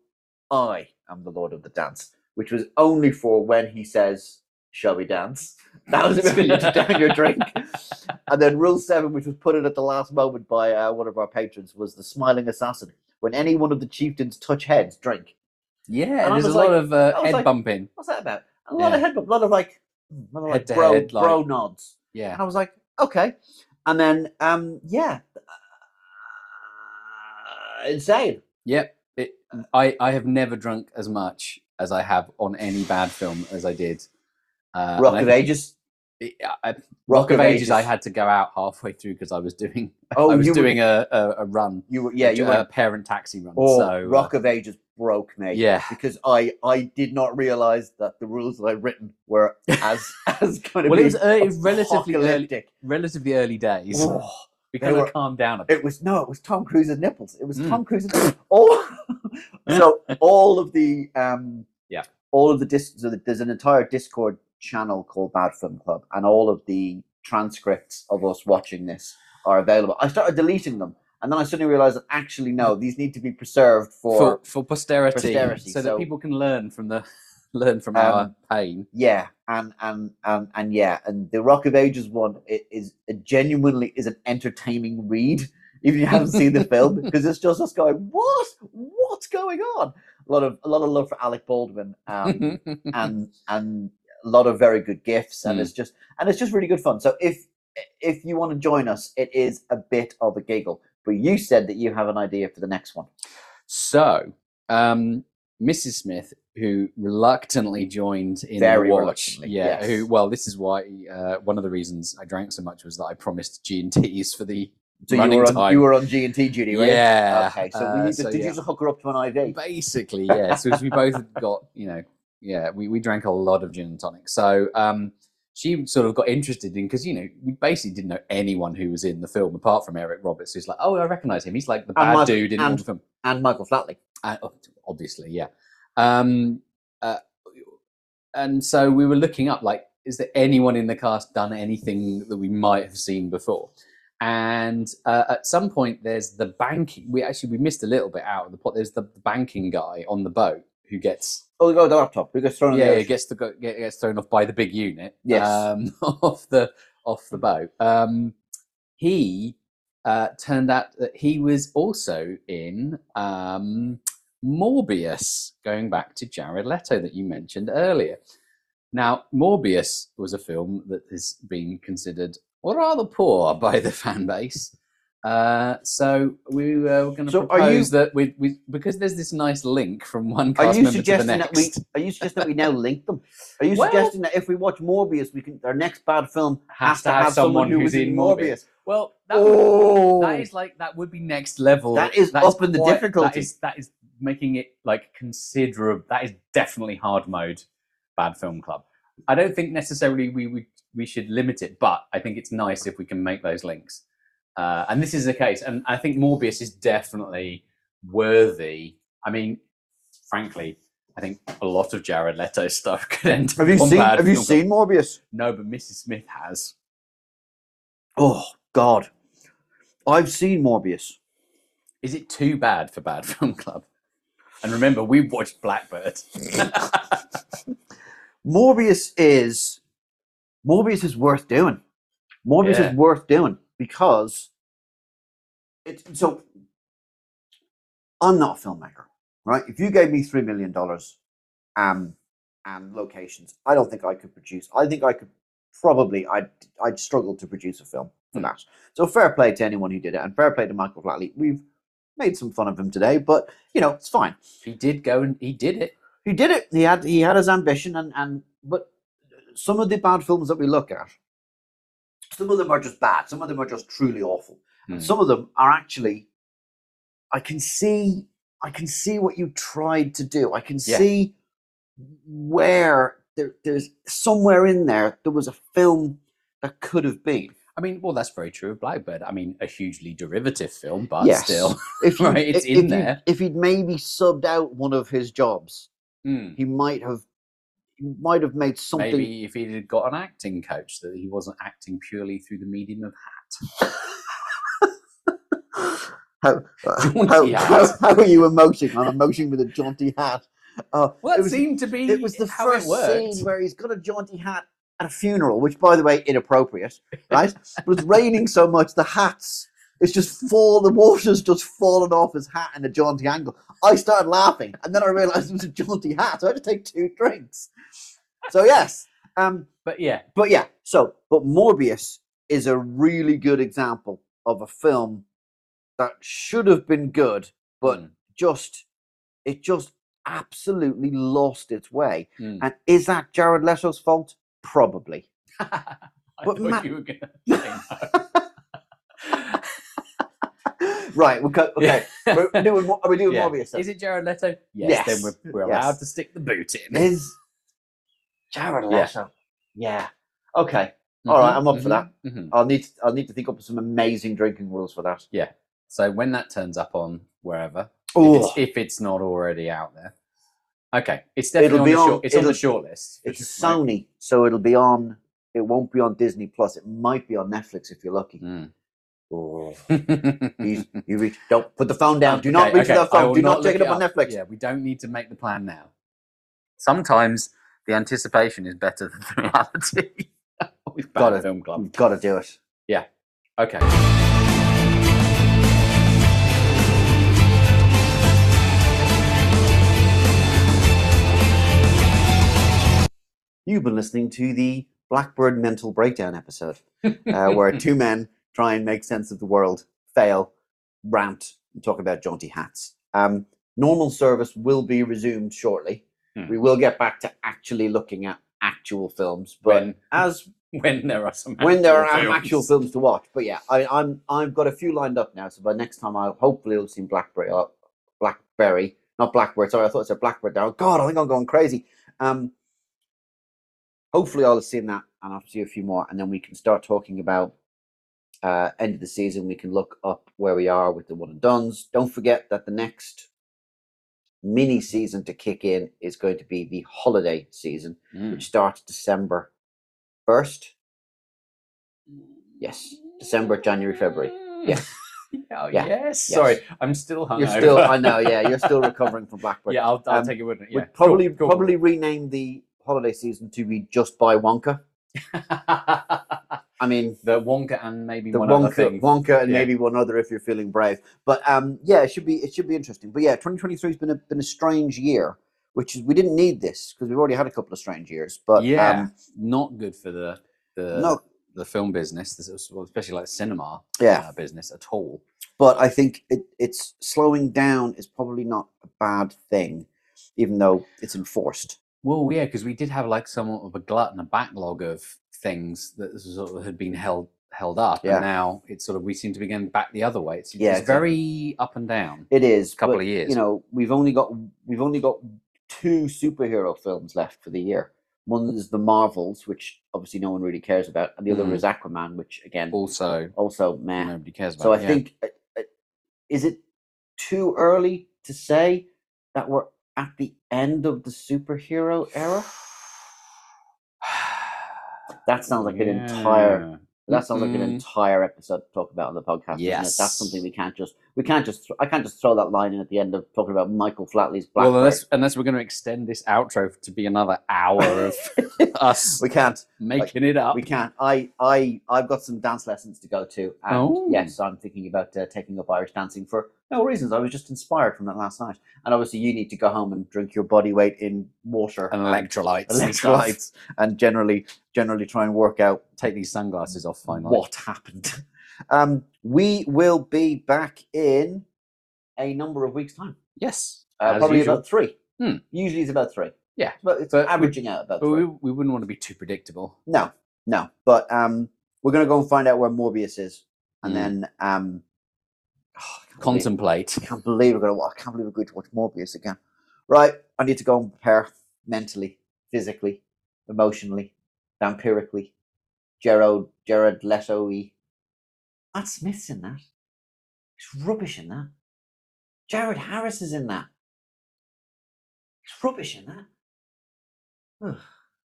B: I am the Lord of the Dance, which was only for when he says, shall we dance? That was about you to down your drink. And then rule seven, which was put in at the last moment by uh, one of our patrons, was the smiling assassin. When any one of the chieftains touch heads, drink.
A: Yeah,
B: And I
A: there's a
B: was
A: lot
B: like-
A: of uh,
B: I was
A: head
B: like-
A: bumping.
B: What's that about? A lot of
A: Yeah.
B: head, a lot of like, a lot of
A: Head
B: like
A: to
B: bro,
A: head, like-
B: bro nods.
A: Yeah.
B: And I was like, okay. And then, um, yeah, uh, insane.
A: Yep. It, I, I have never drunk as much as I have on any bad film as I did. Uh,
B: Rock
A: and
B: of
A: I-
B: Ages.
A: it- I- Rock, of Ages, I had to go out halfway through because I was doing
B: Oh,
A: I was
B: you were-
A: doing a, a, a run.
B: You were, yeah, you
A: a
B: were.
A: parent taxi run.
B: Oh,
A: so uh,
B: Rock of Ages broke me.
A: yeah.
B: Because I I did not realize that the rules that I'd written were as as kind of
A: Well, it was, uh, it was relatively early,
B: apocalyptic.
A: relatively early days.
B: Oh,
A: we
B: they
A: kind
B: were-
A: of calmed down a bit.
B: it was no, it was Tom Cruise's nipples. It was
A: Mm.
B: Tom Cruise's all. So all of the um
A: Yeah.
B: all of the dis- so there's an entire Discord channel called Bad Film Club, and all of the transcripts of us watching this are available. I started deleting them, and then I suddenly realized that actually no, these need to be preserved for,
A: for for posterity,
B: posterity,
A: so,
B: so-
A: that people can learn from the learn from
B: Um,
A: our pain.
B: yeah, and and and and yeah, and the Rock of Ages one i- is a genuinely is an entertaining read, even if you haven't seen the film, because it's just us going, what, what's going on? A lot of a lot of love for Alec Baldwin, um, and and a lot of very good gifs, and
A: Mm.
B: it's just and it's just really good fun. So if if you want to join us, it is a bit of a giggle. But you said that you have an idea for the next one.
A: So, um, Missus Smith, who reluctantly joined in
B: Very
A: the watch,
B: reluctantly,
A: yeah,
B: yes.
A: who, well, this is why uh, one of the reasons I drank so much was that I promised G and T's for the
B: So you
A: running
B: were on
A: time.
B: you were on G and T duty, right?
A: Yeah.
B: Okay. So,
A: uh,
B: we need to,
A: so,
B: did
A: yeah.
B: you just hook her up to an I V?
A: Basically, yeah. So we both got, you know, yeah, we, we drank a lot of gin and tonic. So um, she sort of got interested in, because, you know, we basically didn't know anyone who was in the film apart from Eric Roberts, who's like, oh, I recognize him. He's like the
B: And
A: bad
B: Michael-
A: dude in all
B: and-
A: the film.
B: And Michael Flatley.
A: Uh, obviously, yeah. Um, uh, and so we were looking up, like, is there anyone in the cast done anything that we might have seen before? And uh, at some point, there's the banking. We actually we missed a little bit out of the plot. There's the banking guy on the boat who gets
B: Oh, the laptop. Who gets thrown in
A: yeah,
B: the
A: yeah
B: ocean.
A: gets the go- get, gets thrown off by the big unit.
B: Yes.
A: um, off the off the boat. Um, he uh, turned out that he was also in um, Morbius, going back to Jared Leto that you mentioned earlier. Now, Morbius was a film that has been considered rather poor by the fan base. Uh, so we uh, were going to
B: So are
A: propose
B: you-
A: that we, we because there's this nice link from one
B: Are
A: cast
B: you
A: member to the
B: suggesting
A: next.
B: that we? Are you suggesting that we now link them? Are you
A: Well-
B: suggesting that if we watch Morbius, we can our next bad film
A: Has to have someone
B: who
A: who's
B: was in
A: in
B: Morbius?
A: Well, that, would,
B: Oh,
A: that is like that would be next level.
B: That is up in the
A: quite-
B: difficulty.
A: That is that is making it like considerable. That is definitely hard mode. Bad Film Club. I don't think necessarily we we we should limit it, but I think it's nice if we can make those links. Uh, and this is the case, and I think Morbius is definitely worthy. I mean, frankly, I think a lot of Jared Leto stuff could end up
B: have you
A: on
B: seen?
A: Bad
B: Have you
A: Film Club.
B: seen Morbius?
A: No, but Missus Smith has.
B: Oh God, I've seen Morbius.
A: Is it too bad for Bad Film Club? And remember, we watched Blackbird.
B: Morbius is Morbius is worth doing. Morbius
A: Yeah.
B: is worth doing because it's so. I'm not a filmmaker, right? If you gave me three million dollars, um, and locations, I don't think I could produce. I think I could probably. I'd I'd struggle to produce a film for
A: Hmm.
B: that. So fair play to anyone who did it, and fair play to Michael Flatley. We've made some fun of him today, but you know it's fine.
A: He did go and he did it.
B: He did it. He had he had his ambition, and and but some of the bad films that we look at, some of them are just bad. Some of them are just truly awful.
A: Hmm.
B: And some of them are actually. I can see. I can see what you tried to do. I can
A: Yeah.
B: see where there, there's somewhere in there there was a film that could have been.
A: I mean, well, that's very true of Blackbird. I mean, a hugely derivative film, but
B: Yes.
A: still.
B: If you,
A: Right, it's
B: if,
A: in
B: if you-
A: there.
B: if he'd maybe subbed out one of his jobs,
A: Hmm.
B: he might have. He might have made something.
A: Maybe if he had got an acting coach, that he wasn't acting purely through the medium of hat.
B: How, uh,
A: Jaunty
B: how, how,
A: hat.
B: how are you emoting? I'm emoting with a jaunty hat. Uh,
A: Well, that
B: it was,
A: seemed to be
B: it was the
A: how
B: first
A: it worked.
B: scene where he's got a jaunty hat at a funeral, which, by the way, inappropriate, right? But it's raining so much, the hats, it's just fall, the water's just fallen off his hat in a jaunty angle. I started laughing, and then I realised it was a jaunty hat, so I had to take two drinks. So, yes. Um,
A: But yeah,
B: but yeah, so, but Morbius is a really good example of a film that should have been good, but
A: Mm.
B: just, it just absolutely lost its way.
A: Mm.
B: And is that Jared Leto's fault? Probably.
A: I
B: But
A: thought
B: Ma-
A: you were going to say no.
B: Right, we'll cut, okay.
A: Yeah.
B: We're doing, Mo- are we doing
A: Yeah.
B: Morbius then?
A: Is it Jared Leto? Yes.
B: Yes.
A: Then we're, we're
B: Yes.
A: allowed to stick the boot in.
B: Is Jared
A: Yeah.
B: Leto? Yeah. Okay. All right, I'm up for that.
A: Mhm.
B: I'll need, I'll need to think up of some amazing drinking rules for that.
A: So when that turns up on wherever, if
B: Oh,
A: it's, if it's not already out there, okay, it's definitely
B: It'll
A: on
B: be
A: the
B: on-
A: short. It's on the
B: it'll-
A: short list. for
B: it's
A: sure, right?
B: Sony, so it'll be on. It won't be on Disney Plus. It might be on Netflix if you're lucky.
A: Mm.
B: Oh, you, you reach. Don't put the phone down. Do not
A: Okay,
B: reach for
A: okay,
B: that
A: I
B: phone.
A: will
B: Do not take
A: look
B: it up on Netflix.
A: Yeah, we don't need to make the plan now. Sometimes the anticipation is better than the reality. With
B: Got
A: Bad
B: it.
A: Film Club.
B: You've got to do it.
A: Okay.
B: You've been listening to the Blackbird mental breakdown episode, uh, where two men try and make sense of the world, fail, rant, and talk about jaunty hats. Um, normal service will be resumed shortly.
A: Hmm.
B: We will get back to actually looking at actual films, but
A: When-
B: as
A: when there are some
B: when there are
A: actual films.
B: actual films to watch. But yeah, I, I'm I've got a few lined up now. So by next time, I'll hopefully have seen Blackberry, uh, Blackberry, not Blackbird. Sorry, I thought it said Blackbird there. Oh God, I think I'm going crazy. Um, hopefully I'll have seen that, and I'll see a few more, and then we can start talking about uh, end of the season. We can look up where we are with the one and dones. Don't forget that the next mini season to kick in is going to be the holiday season,
A: Mm.
B: which starts December first. Yes, December, January, February. Yes.
A: Oh,
B: Yeah.
A: yes.
B: Yes.
A: Sorry, I'm still hungover.
B: You're still, I know, yeah, you're still recovering from Blackbird.
A: Yeah, I'll, I'll
B: Um,
A: take it with me.
B: We'd
A: Yeah,
B: probably
A: cool, cool.
B: probably rename the holiday season to be Just Buy Wonka. I mean,
A: the Wonka and maybe
B: the
A: one other
B: Wonka,
A: thing.
B: Wonka, and
A: Yeah.
B: maybe one other if you're feeling brave. But um, yeah, it should be it should be interesting. But yeah, twenty twenty-three has been a been a strange year, which is we didn't need this because we've already had a couple of strange years. But
A: yeah,
B: um,
A: not good for the the
B: no,
A: the film business, this is- well, especially like cinema
B: Yeah.
A: uh, business at all.
B: but I think it, it's slowing down is probably not a bad thing, even though it's enforced.
A: Well, yeah, because we did have like somewhat of a glut and a backlog of things that sort of had been held held up,
B: Yeah.
A: and now it's sort of we seem to be going back the other way. It's,
B: Yeah,
A: it's very up and down.
B: It is
A: Couple
B: but,
A: of years.
B: You know, we've only got we've only got two superhero films left for the year. One is the Marvels, which obviously no one really cares about, and the other
A: Mhm.
B: is Aquaman, which again
A: Also,
B: also meh.
A: nobody cares about.
B: So I
A: yeah.
B: think, uh, uh, is it too early to say that we're at the end of the superhero era? That sounds like an entire.
A: Yeah.
B: That sounds like an
A: Mm-mm.
B: entire episode to talk about on the podcast. Isn't it?
A: Yes.
B: That's something we can't just we can't just th- I can't just throw that line in at the end of talking about Michael Flatley's Blackbird.
A: Well, unless unless we're going to extend this outro to be another hour of us
B: we can't.
A: making it up.
B: We can't. I I I've got some dance lessons to go to, and
A: Oh.
B: yes, I'm thinking about uh, taking up Irish dancing for no reasons. I was just inspired from that last night, and obviously you need to go home and drink your body weight in water
A: and electrolytes. and stuff.
B: electrolytes, and generally generally try and work out
A: Take these sunglasses off finally.
B: what happened. Um, we will be back in a number of weeks' time.
A: Yes.
B: Uh,
A: as
B: probably
A: usual.
B: about three.
A: Hmm.
B: Usually it's about three.
A: Yeah,
B: But it's
A: but we-
B: averaging out about
A: But
B: three.
A: we, we wouldn't want to be too predictable.
B: No, no. But um, we're going to go and find out where Morbius is. And
A: Mm.
B: then um, oh, I can't believe-
A: Contemplate.
B: I can't believe we're going to. I can't believe we're going to watch Morbius again. Right, I need to go and prepare mentally, physically, emotionally, vampirically. Gerard, Jared Leto-y. Matt Smith's in that. It's rubbish in that. Jared Harris is in that. It's rubbish in that. Ugh.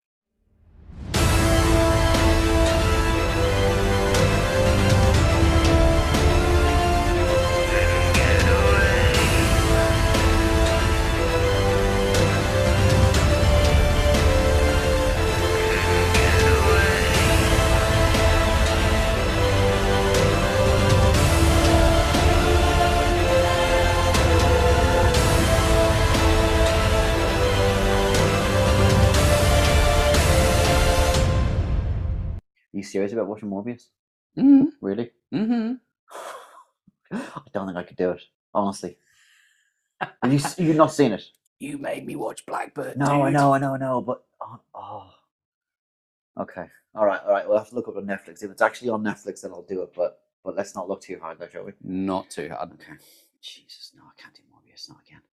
B: Are you serious about watching Morbius?
A: Mm-hmm.
B: Really?
A: Mm-hmm.
B: I don't think I could do it. Honestly. Have you s- you've not seen it?
A: You made me watch Blackbird.
B: No, I
A: dude.
B: know, I know, I know, but oh, oh. Okay. All right, all right. We'll have to look up on Netflix. If it's actually on Netflix, then I'll do it. But but let's not look too hard, though, shall we?
A: Not too hard.
B: Okay. Jesus, no, I can't do Morbius. Not again.